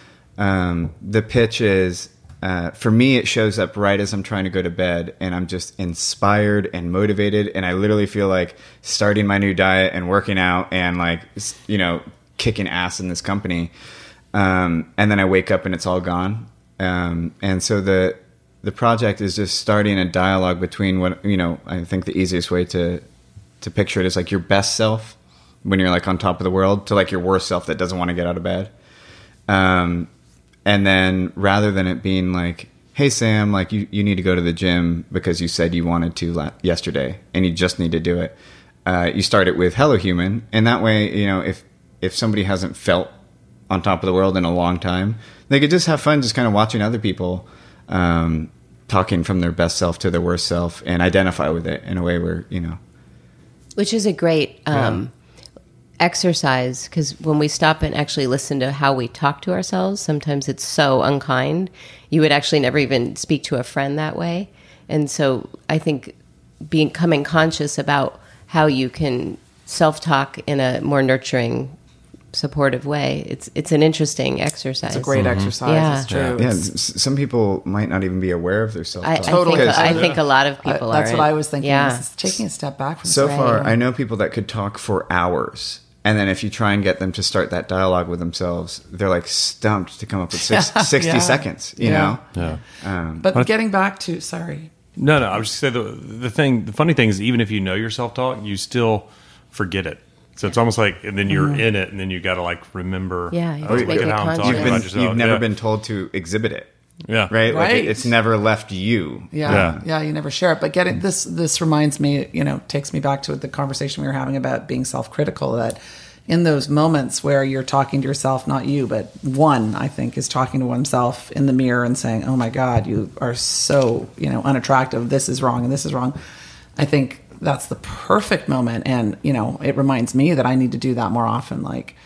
um, the pitch is, uh, for me, it shows up right as I'm trying to go to bed, and I'm just inspired and motivated. And I literally feel like starting my new diet and working out and, like, you know, kicking ass in this company. Um, and then I wake up and it's all gone. Um, and so the, the project is just starting a dialogue between what, you know, I think the easiest way to, to picture it is like your best self when you're like on top of the world, to like your worst self that doesn't want to get out of bed. Um, And then rather than it being like, hey, Sam, like you, you need to go to the gym because you said you wanted to la- yesterday and you just need to do it. Uh, you start it with Hello Human. And that way, you know, if, if somebody hasn't felt on top of the world in a long time, they could just have fun just kind of watching other people um, talking from their best self to their worst self and identify with it in a way where, you know. Which is a great um, yeah. exercise, because when we stop and actually listen to how we talk to ourselves, sometimes it's so unkind. You would actually never even speak to a friend that way. And so I think becoming conscious about how you can self-talk in a more nurturing, supportive way, it's it's an interesting exercise. It's a great mm-hmm. exercise. Yeah. It's true. Yeah, it's, some people might not even be aware of their self-talk. I, I, totally. think, I think a lot of people I, that's are. what I was thinking. Yeah. Is taking a step back from so this. far, I know people that could talk for hours. And then if you try and get them to start that dialogue with themselves, they're like stumped to come up with six, sixty yeah. seconds, you yeah. know? Yeah. Um, but getting back to, sorry. No, no. I was just saying the the thing. The funny thing is, even if you know your self talk, you still forget it. So it's almost like, and then you're Mm-hmm. in it, and then you got to like remember. Yeah, you have oh, to look make at it how I'm conscious. talking You've, about been, yourself. you've never yeah. been told to exhibit it, Yeah. right? Like Right. it, it's never left you. Yeah, Yeah. yeah, you never share it. But getting this, this reminds me, you know, takes me back to the conversation we were having about being self-critical. That in those moments where you're talking to yourself, not you, but one, I think, is talking to oneself in the mirror and saying, "Oh my God, you are so, you know, unattractive. This is wrong, and this is wrong." I think that's the perfect moment, and you know, it reminds me that I need to do that more often. Like,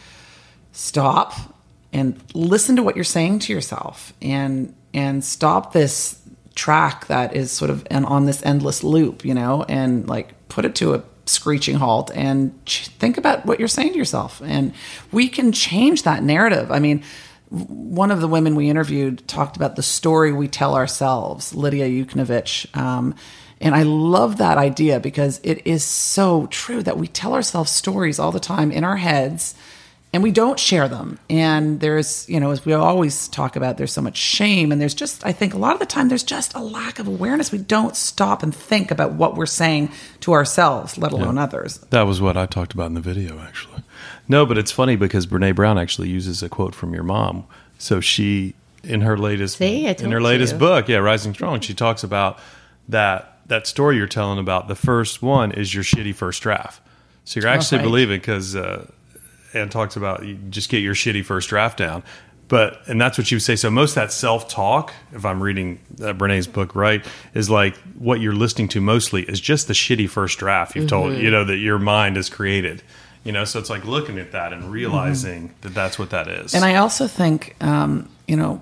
stop and listen to what you're saying to yourself, and and stop this track that is sort of an, on this endless loop, you know, and like put it to a screeching halt and ch- think about what you're saying to yourself. And we can change that narrative. I mean, w- one of the women we interviewed talked about the story we tell ourselves, Lydia Yuknovich. Um, and I love that idea because it is so true that we tell ourselves stories all the time in our heads and we don't share them. And there's, you know, as we always talk about, there's so much shame. And there's just, I think a lot of the time, there's just a lack of awareness. We don't stop and think about what we're saying to ourselves, let alone Yeah. others. That was what I talked about in the video, actually. No, but it's funny because Brene Brown actually uses a quote from your mom. So she, in her latest, See, I in told her latest you. book, yeah, Rising Strong, she talks about that that story you're telling about. The first one is your shitty first draft. So you're actually right. believing because. Uh, and talks about you just get your shitty first draft down. But, and that's what she would say. So most of that self-talk, if I'm reading uh, Brene's book right, is like what you're listening to mostly is just the shitty first draft you've told, you know, that your mind has created. You know, so it's like looking at that and realizing that that's what that is. And I also think, um, you know,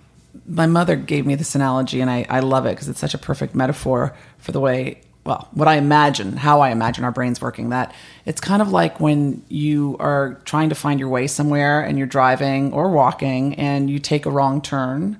my mother gave me this analogy, and I, I love it because it's such a perfect metaphor for the way, well, what I imagine, how I imagine our brains working, that it's kind of like when you are trying to find your way somewhere and you're driving or walking and you take a wrong turn,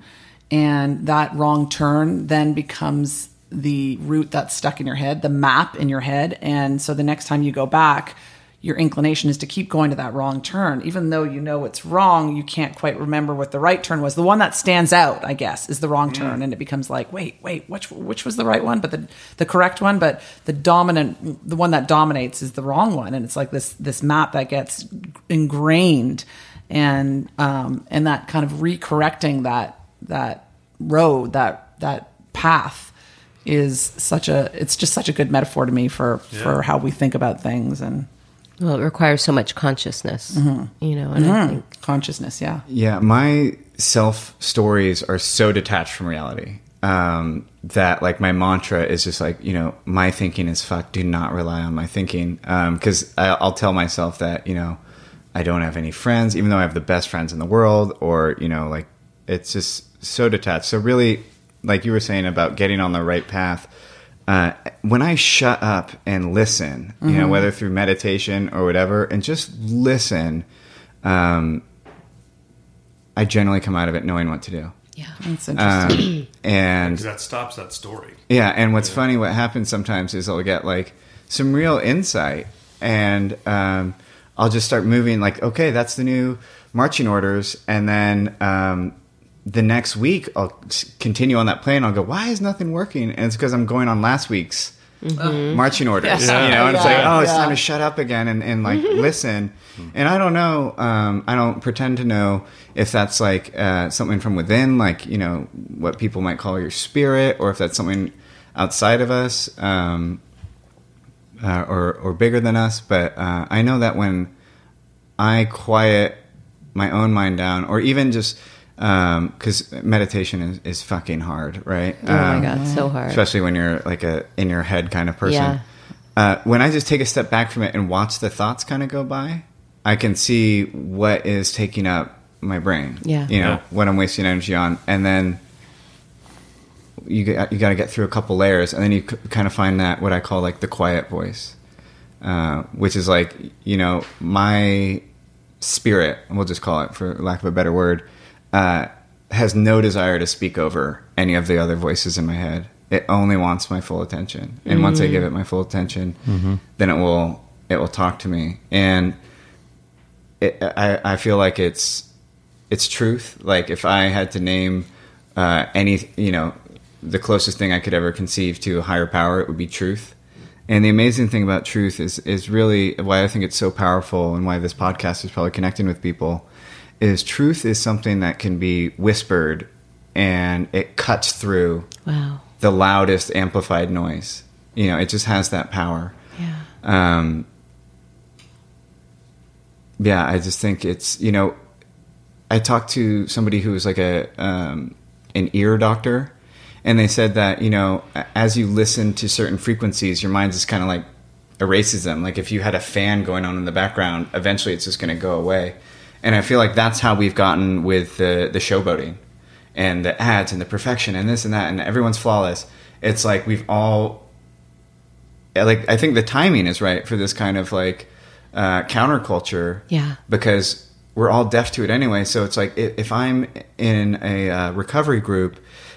and that wrong turn then becomes the route that's stuck in your head, the map in your head. And so the next time you go back, your inclination is to keep going to that wrong turn. Even though you know it's wrong, you can't quite remember what the right turn was. The one that stands out, I guess, is the wrong turn. And it becomes like, wait, wait, which which was the right one? But the the correct one, but the dominant, the one that dominates is the wrong one. And it's like this this map that gets ingrained, and um, and that kind of recorrecting that that road, that that path is such a, it's just such a good metaphor to me for, Yeah. for how we think about things. And Well, it requires so much consciousness, you know, and I think consciousness, yeah. Yeah, my self stories are so detached from reality um, that like my mantra is just like, you know, my thinking is fuck. Do not rely on my thinking, because um, I'll tell myself that, you know, I don't have any friends, even though I have the best friends in the world, or you know, like it's just so detached. So really, like you were saying about getting on the right path. Uh, when I shut up and listen, you know, whether through meditation or whatever, and just listen, um, I generally come out of it knowing what to do. yeah, That's interesting. Um, and because that stops that story. yeah, and what's funny, what happens sometimes is I'll get like some real insight, and um, I'll just start moving like, okay, that's the new marching orders, and then um, the next week I'll s- continue on that plan. I'll go, why is nothing working? And it's because I'm going on last week's marching orders, Yeah. you know, and it's Yeah, like, oh, it's yeah. time to shut up again and, and like listen. And I don't know, um, I don't pretend to know if that's like uh, something from within, like, you know, what people might call your spirit, or if that's something outside of us, um, uh, or, or bigger than us. But uh, I know that when I quiet my own mind down, or even just, because meditation is, is fucking hard, right? oh my Um, God, so hard. especially when you're like a in your head kind of person. Yeah. Uh, when I just take a step back from it and watch the thoughts kind of go by, I can see what is taking up my brain. Yeah. You know, Yeah. what I'm wasting energy on, and then you got, you got to get through a couple layers, and then you c- kind of find that what I call like the quiet voice, uh, which is like, you know, my spirit, and we'll just call it for lack of a better word, uh, has no desire to speak over any of the other voices in my head. It only wants my full attention, and once I give it my full attention, then it will it will talk to me, and it, I I feel like it's it's truth. Like if I had to name uh, any, you know, the closest thing I could ever conceive to a higher power, it would be truth. And the amazing thing about truth is is really why I think it's so powerful, and why this podcast is probably connecting with people, is truth is something that can be whispered and it cuts through Wow. the loudest amplified noise. You know, it just has that power. Yeah. Um, yeah, I just think it's, you know, I talked to somebody who was like a um, an ear doctor, and they said that, you know, as you listen to certain frequencies, your mind just kind of like erases them. Like if you had a fan going on in the background, eventually it's just going to go away. And I feel like that's how we've gotten with the, the showboating and the ads and the perfection and this and that, and everyone's flawless. It's like we've all, like, I think the timing is right for this kind of like uh, counterculture. Yeah. Because we're all deaf to it anyway. So it's like if, if I'm in a uh, recovery group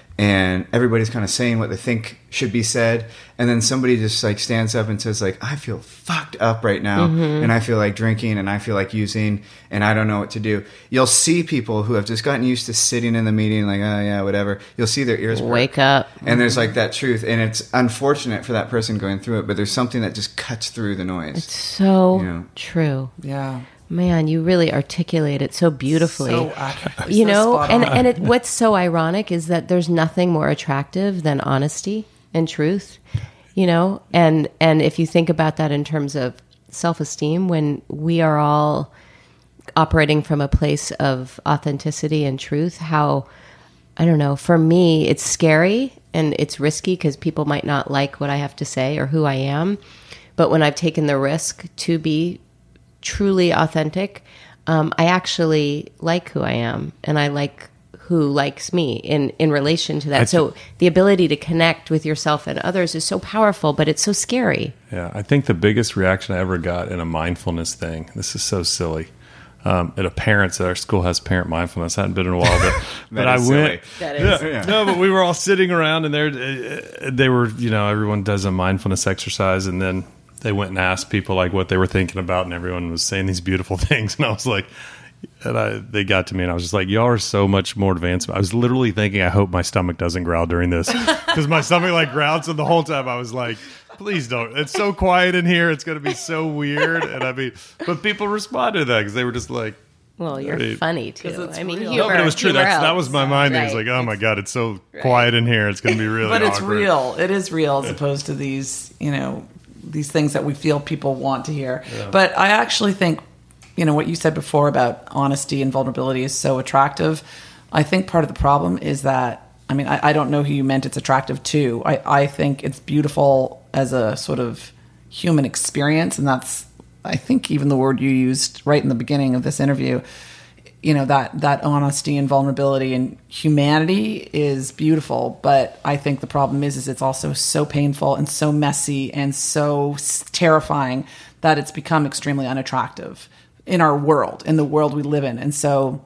and everybody's kind of saying what they think should be said, and then somebody just like stands up and says like, I feel fucked up right now, mm-hmm. and I feel like drinking, and I feel like using, and I don't know what to do. You'll see people who have just gotten used to sitting in the meeting like, oh yeah, whatever. You'll see their ears wake perk. up, and there's like that truth, and it's unfortunate for that person going through it, but there's something that just cuts through the noise. It's so you know? true. Yeah. Man, you really articulate it so beautifully. So accurate. You So know, spot and, on. and it, what's so ironic is that there's nothing more attractive than honesty and truth, you know? And, and if you think about that in terms of self-esteem, when we are all operating from a place of authenticity and truth, how, I don't know, for me, it's scary and it's risky because people might not like what I have to say or who I am. But when I've taken the risk to be truly authentic, um, I actually like who I am, and I like who likes me in, in relation to that. I so the ability to connect with yourself and others is so powerful, but it's so scary. Yeah, I think the biggest reaction I ever got in a mindfulness thing, this is so silly, um, at a parent's, our school has parent mindfulness. I hadn't been in a while, but, but I silly. went. That is. Yeah, no, but we were all sitting around, and they they were, you know, everyone does a mindfulness exercise, and then they went and asked people like what they were thinking about, and everyone was saying these beautiful things, and I was like, and I they got to me, and I was just like, y'all are so much more advanced. I was literally thinking, I hope my stomach doesn't growl during this, because my stomach like growled, so the whole time I was like, please don't. It's so quiet in here. It's going to be so weird. And I mean, but people responded to that because they were just like, Well, you're I mean, funny too. 'Cause it's I mean, real. humor, no, but it was true. humor That's, that helps. was my mind. It was Right. like, oh my God, it's so Right. quiet in here. It's going to be really But it's awkward. real. It is real as opposed to these, you know, these things that we feel people want to hear. But I actually think, you know, what you said before about honesty and vulnerability is so attractive. I think part of the problem is that, I mean, I, I don't know who you meant it's attractive to. I, I think it's beautiful as a sort of human experience. And that's, I think, even the word you used right in the beginning of this interview. You know, that, that honesty and vulnerability and humanity is beautiful. But I think the problem is, is it's also so painful and so messy and so s- terrifying that it's become extremely unattractive in our world, in the world we live in. And so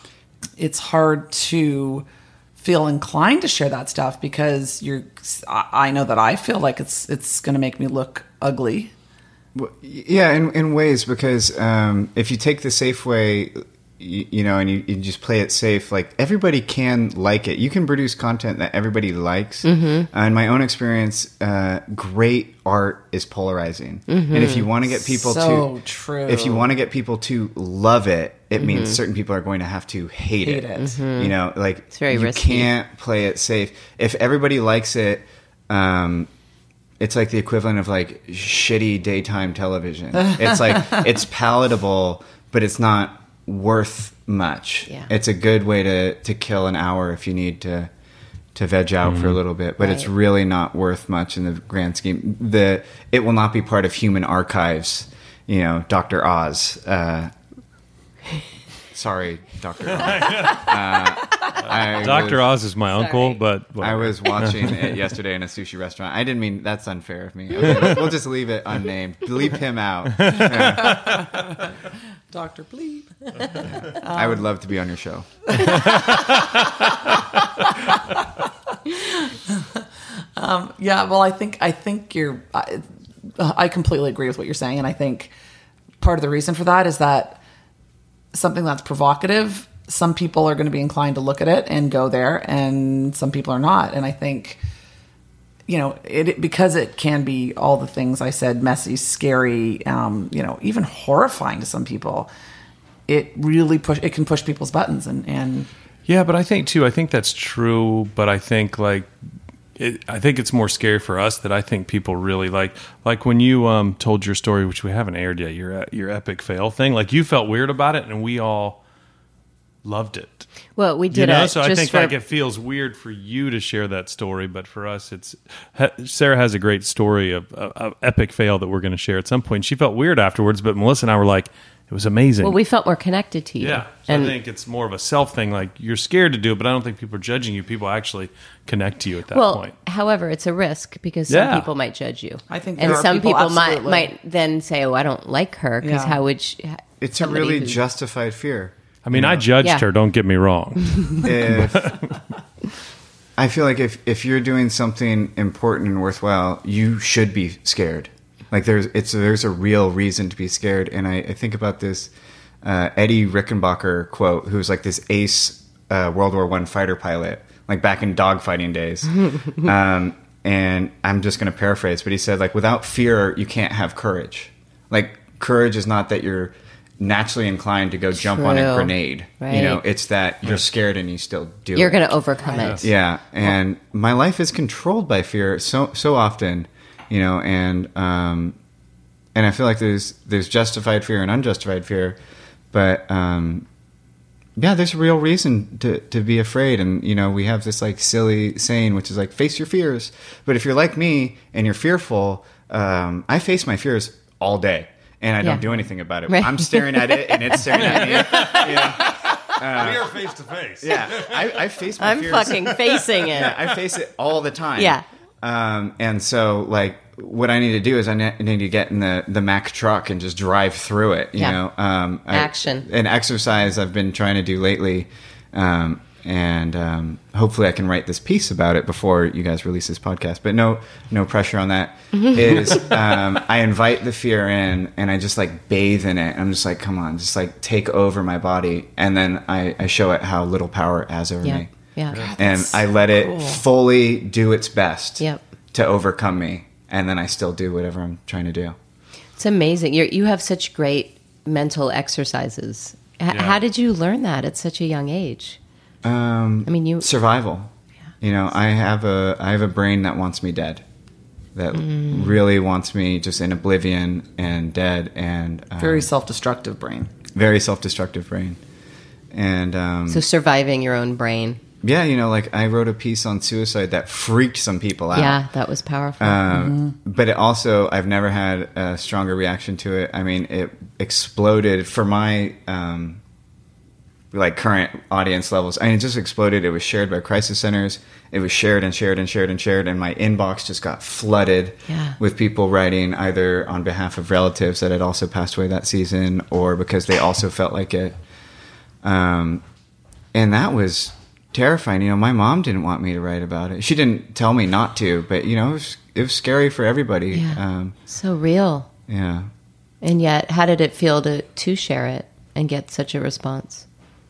it's hard to feel inclined to share that stuff because you're, I I know that I feel like it's, it's going to make me look ugly. Well, yeah, in, in ways, because um, if you take the safe way, you, you know, and you, you just play it safe, like everybody can like it. You can produce content that everybody likes. Mm-hmm. Uh, in my own experience, uh, great art is polarizing. Mm-hmm. And if you want to get people So to, true. if you want to get people to love it, it mm-hmm. means certain people are going to have to hate, Hate it. it. Mm-hmm. You know, like It's very you risky. can't play it safe. If everybody likes it, um, it's like the equivalent of like shitty daytime television. It's like it's palatable, but it's not worth much. Yeah. It's a good way to, to kill an hour if you need to to veg out Mm-hmm. for a little bit, but Right. it's really not worth much in the grand scheme. The it will not be part of human archives. You know, Doctor Oz. Uh, sorry, Doctor Oz. Uh, I Doctor was- Oz is my uncle, Sorry. but I whatever. was watching it yesterday in a sushi restaurant. I didn't mean that's unfair of me. Okay, we'll just leave it unnamed. Bleep him out. Yeah, Doctor Bleep. I would love to be on your show. Um, yeah, well, I think I think you're. I, I completely agree with what you're saying, and I think part of the reason for that is that something that's provocative some people are going to be inclined to look at it and go there, and some people are not. And I think, you know, it because it can be all the things I said, messy, scary, um, you know, even horrifying to some people. It really push. It can push people's buttons, and, and yeah, but I think too. I think that's true. But I think like, it, I think it's more scary for us that I think people really like. Like when you um, told your story, which we haven't aired yet, your your epic fail thing. Like you felt weird about it, and we all loved it. Well, we did you know, it. so I just think for, like it feels weird for you to share that story, but for us, it's Sarah has a great story of, of, of epic fail that we're going to share at some point. She felt weird afterwards, but Melissa and I were like, it was amazing. Well, we felt more connected to you. Yeah, so and I think it's more of a self thing. Like you're scared to do it, but I don't think people are judging you. People actually connect to you at that well, point. however, it's a risk because Yeah. some people might judge you. I think and there are some people, people, might absolutely. might then say, "Oh, I don't like her," because Yeah. how would she, It's a somebody really who- justified fear. I mean, I judged Yeah. her. Don't get me wrong. If I feel like if if you're doing something important and worthwhile, you should be scared. Like there's it's there's a real reason to be scared. And I, I think about this uh, Eddie Rickenbacker quote, who's like this ace uh, World War One fighter pilot, like back in dogfighting days. um, and I'm just going to paraphrase, but he said, like, without fear, you can't have courage. Like courage is not that you're naturally inclined to go jump on a True. grenade. Right. You know, it's that you're scared and you still do it. You're going to overcome it. Yeah, and my life is controlled by fear so so often, you know, and um, and I feel like there's there's justified fear and unjustified fear, but um, yeah, there's a real reason to to be afraid, and you know, we have this like silly saying which is like face your fears, but if you're like me and you're fearful, um, I face my fears all day. And I don't Yeah. do anything about it. Right. I'm staring at it, and it's staring at me. You know? we are face to face. Yeah, I, I face my I'm fears. fucking facing it. Yeah, I face it all the time. Yeah. Um, and so, like, what I need to do is I ne- need to get in the, the Mack truck and just drive through it, you Yeah. know? Um, I- Action. An exercise I've been trying to do lately. Um, and um, hopefully I can write this piece about it before you guys release this podcast. But no no pressure on that. Is um, I invite the fear in and I just, like, bathe in it. I'm just like, come on, just, like, take over my body. And then I, I show it how little power it has over Yeah. me. Yeah. And I let it fully do its best Yep. to overcome me, and then I still do whatever I'm trying to do. It's amazing. You you have such great mental exercises. H- Yeah. How did you learn that at such a young age? Um, I mean, you survival. You know, I have a I have a brain that wants me dead, that Mm. really wants me just in oblivion and dead, and um, very self-destructive brain. very self-destructive brain. And um, so surviving your own brain. yeah, you know, like I wrote a piece on suicide that freaked some people out. Yeah, that was powerful. Um, But it also, I've never had a stronger reaction to it. I mean, it exploded for my um, like current audience levels. I mean, it just exploded. It was shared by crisis centers. It was shared and shared and shared and shared, and my inbox just got flooded Yeah. with people writing either on behalf of relatives that had also passed away that season, or because they also felt like it. Um, and that was terrifying. You know, my mom didn't want me to write about it. She didn't tell me not to, but you know, it was, it was scary for everybody. Yeah. Um, So real. yeah. And yet, how did it feel to, to share it and get such a response?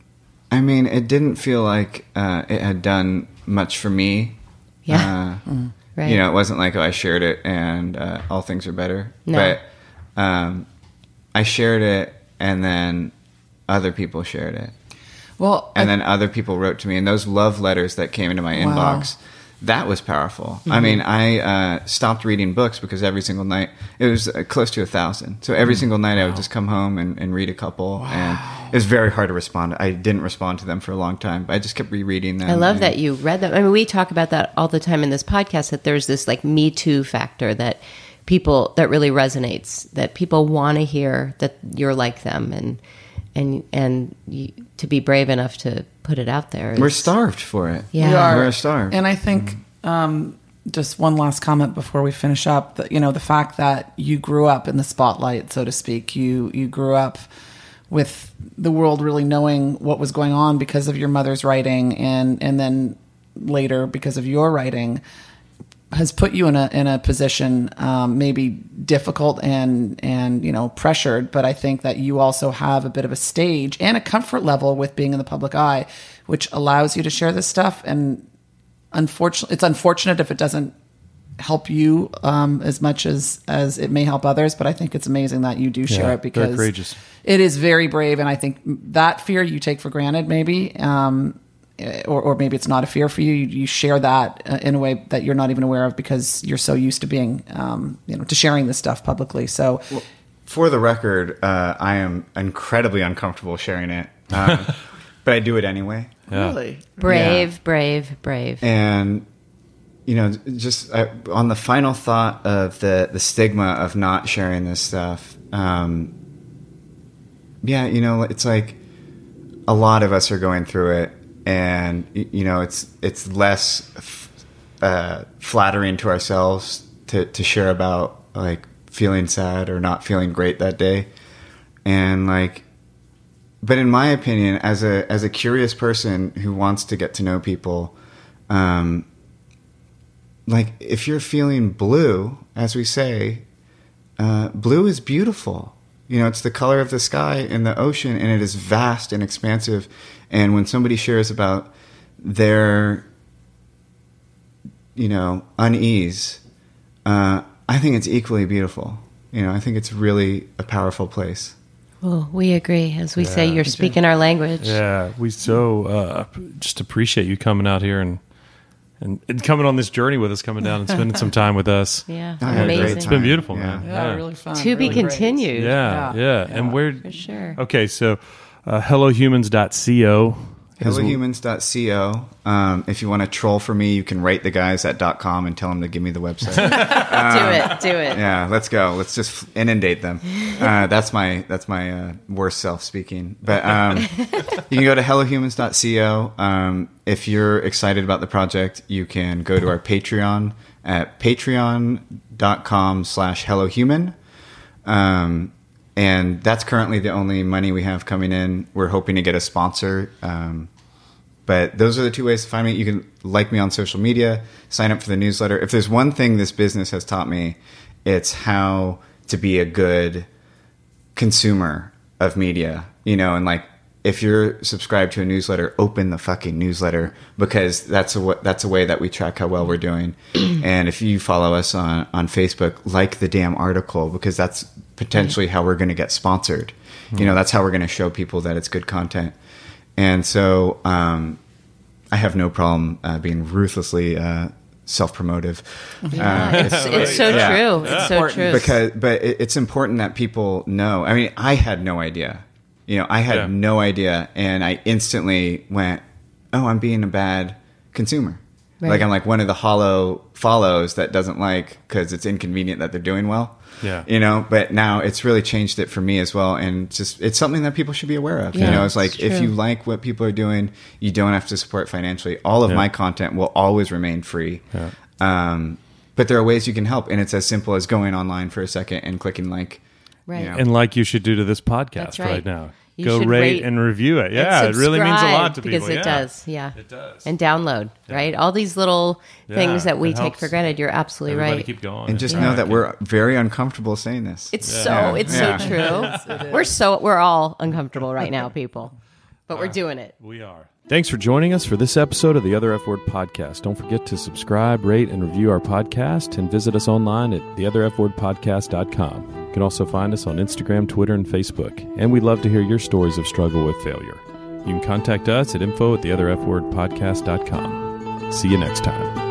I mean, it didn't feel like uh, it had done much for me. Yeah. Uh, Right. You know, it wasn't like, oh, I shared it and uh, all things are better. No. But um, I shared it, and then other people shared it. Well, And I- then other people wrote to me, and those love letters that came into my Wow. inbox, that was powerful. I mean, I uh, stopped reading books because every single night, it was uh, close to a thousand. So every single night I would just come home and, and read a couple, and it was very hard to respond. I didn't respond to them for a long time, but I just kept rereading them. I love and- that you read them. I mean, we talk about that all the time in this podcast, that there's this like Me Too factor that people, that really resonates, that people want to hear that you're like them, and and and you, to be brave enough to put it out there. We're is- starved for it. Yeah. We are. We're starved. And I think um, just one last comment before we finish up. That you know, the fact that you grew up in the spotlight, so to speak. You you grew up with the world really knowing what was going on because of your mother's writing, and and then later because of your writing. has put you in a in a position um, maybe difficult and and you know pressured, but I think that you also have a bit of a stage and a comfort level with being in the public eye, which allows you to share this stuff. And unfortunately, it's unfortunate if it doesn't help you um, as much as as it may help others. But I think it's amazing that you do share Yeah, it because very courageous. It is very brave, and I think that fear you take for granted, maybe. Um, Or, or maybe it's not a fear for you. You, you share that uh, in a way that you're not even aware of because you're so used to being, um, you know, to sharing this stuff publicly. So, Well, for the record, uh, I am incredibly uncomfortable sharing it, um, but I do it anyway. Yeah. really, Brave, Yeah. brave, brave. And you know, just uh, on the final thought of the the stigma of not sharing this stuff. Um, yeah, you know, it's like a lot of us are going through it. And you know, it's it's less uh, flattering to ourselves to, to share about like feeling sad or not feeling great that day, and like, but in my opinion, as a as a curious person who wants to get to know people, um, like if you're feeling blue, as we say, uh, blue is beautiful. You know, it's the color of the sky and the ocean, and it is vast and expansive. And when somebody shares about their, you know, unease, uh, I think it's equally beautiful. You know, I think it's really a powerful place. Well, we agree. As we say, Yeah. you're speaking our language. Yeah, we so uh, just appreciate you coming out here and, and and coming on this journey with us, coming down and spending some time with us. Yeah, I had a great amazing. It's been beautiful, Yeah. man. yeah, really fun. To be really great. continued. Yeah, yeah, Yeah. And where? For sure. Okay, so uh, hello humans dot co. hello humans dot co. Um, if you want to troll for me, you can rate the guys at .com and tell them to give me the website. do it. Do it. Yeah, let's go. Let's just inundate them. Uh, that's my that's my uh, worst self speaking. But um, you can go to hello humans dot co. Um, if you're excited about the project, you can go to our Patreon at patreon dot com slash hello human. Um, and that's currently the only money we have coming in. We're hoping to get a sponsor. Um, But those are the two ways to find me. You can like me on social media, sign up for the newsletter. If there's one thing this business has taught me, it's how to be a good consumer of media. You know, and like if you're subscribed to a newsletter, open the fucking newsletter, because that's a that's a way that we track how well we're doing. And if you follow us on on Facebook, like the damn article, because that's potentially how we're going to get sponsored. You know, that's how we're going to show people that it's good content. And so um, I have no problem uh, being ruthlessly uh, self-promotive. Yeah, Uh, it's, it's so Yeah. true. It's so Important. true. because, but it, it's important that people know. I mean, I had no idea. You know, I had Yeah. no idea, and I instantly went, "Oh, I'm being a bad consumer." Right. Like I'm like one of the hollow follows that doesn't like because it's inconvenient that they're doing well. Yeah. You know, but now it's really changed it for me as well. And just, it's something that people should be aware of. Yeah, you know, it's like, it's if true. you like what people are doing, you don't have to support financially. All of Yeah. my content will always remain free. Yeah. Um, but there are ways you can help. And it's as simple as going online for a second and clicking like. Right. You know. And like you should do to this podcast That's right. right. now. You Go should rate, rate and review it. And Yeah, it really means a lot subscribe, to because people. it yeah. does. Yeah, It does. And download, right? All these little things Yeah, that we it take helps for granted. You're absolutely Everybody right. keep going. And just Yeah. know that we're very uncomfortable saying this. It's Yeah. so it's Yeah. so true. We're so we're all uncomfortable right now, people, but we're doing it. We are. Thanks for joining us for this episode of the Other F Word Podcast. Don't forget to subscribe, rate, and review our podcast, and visit us online at the other f word podcast dot com. You can also find us on Instagram, Twitter, and Facebook. And we'd love to hear your stories of struggle with failure. You can contact us at info at the other f word podcast dot com. See you next time.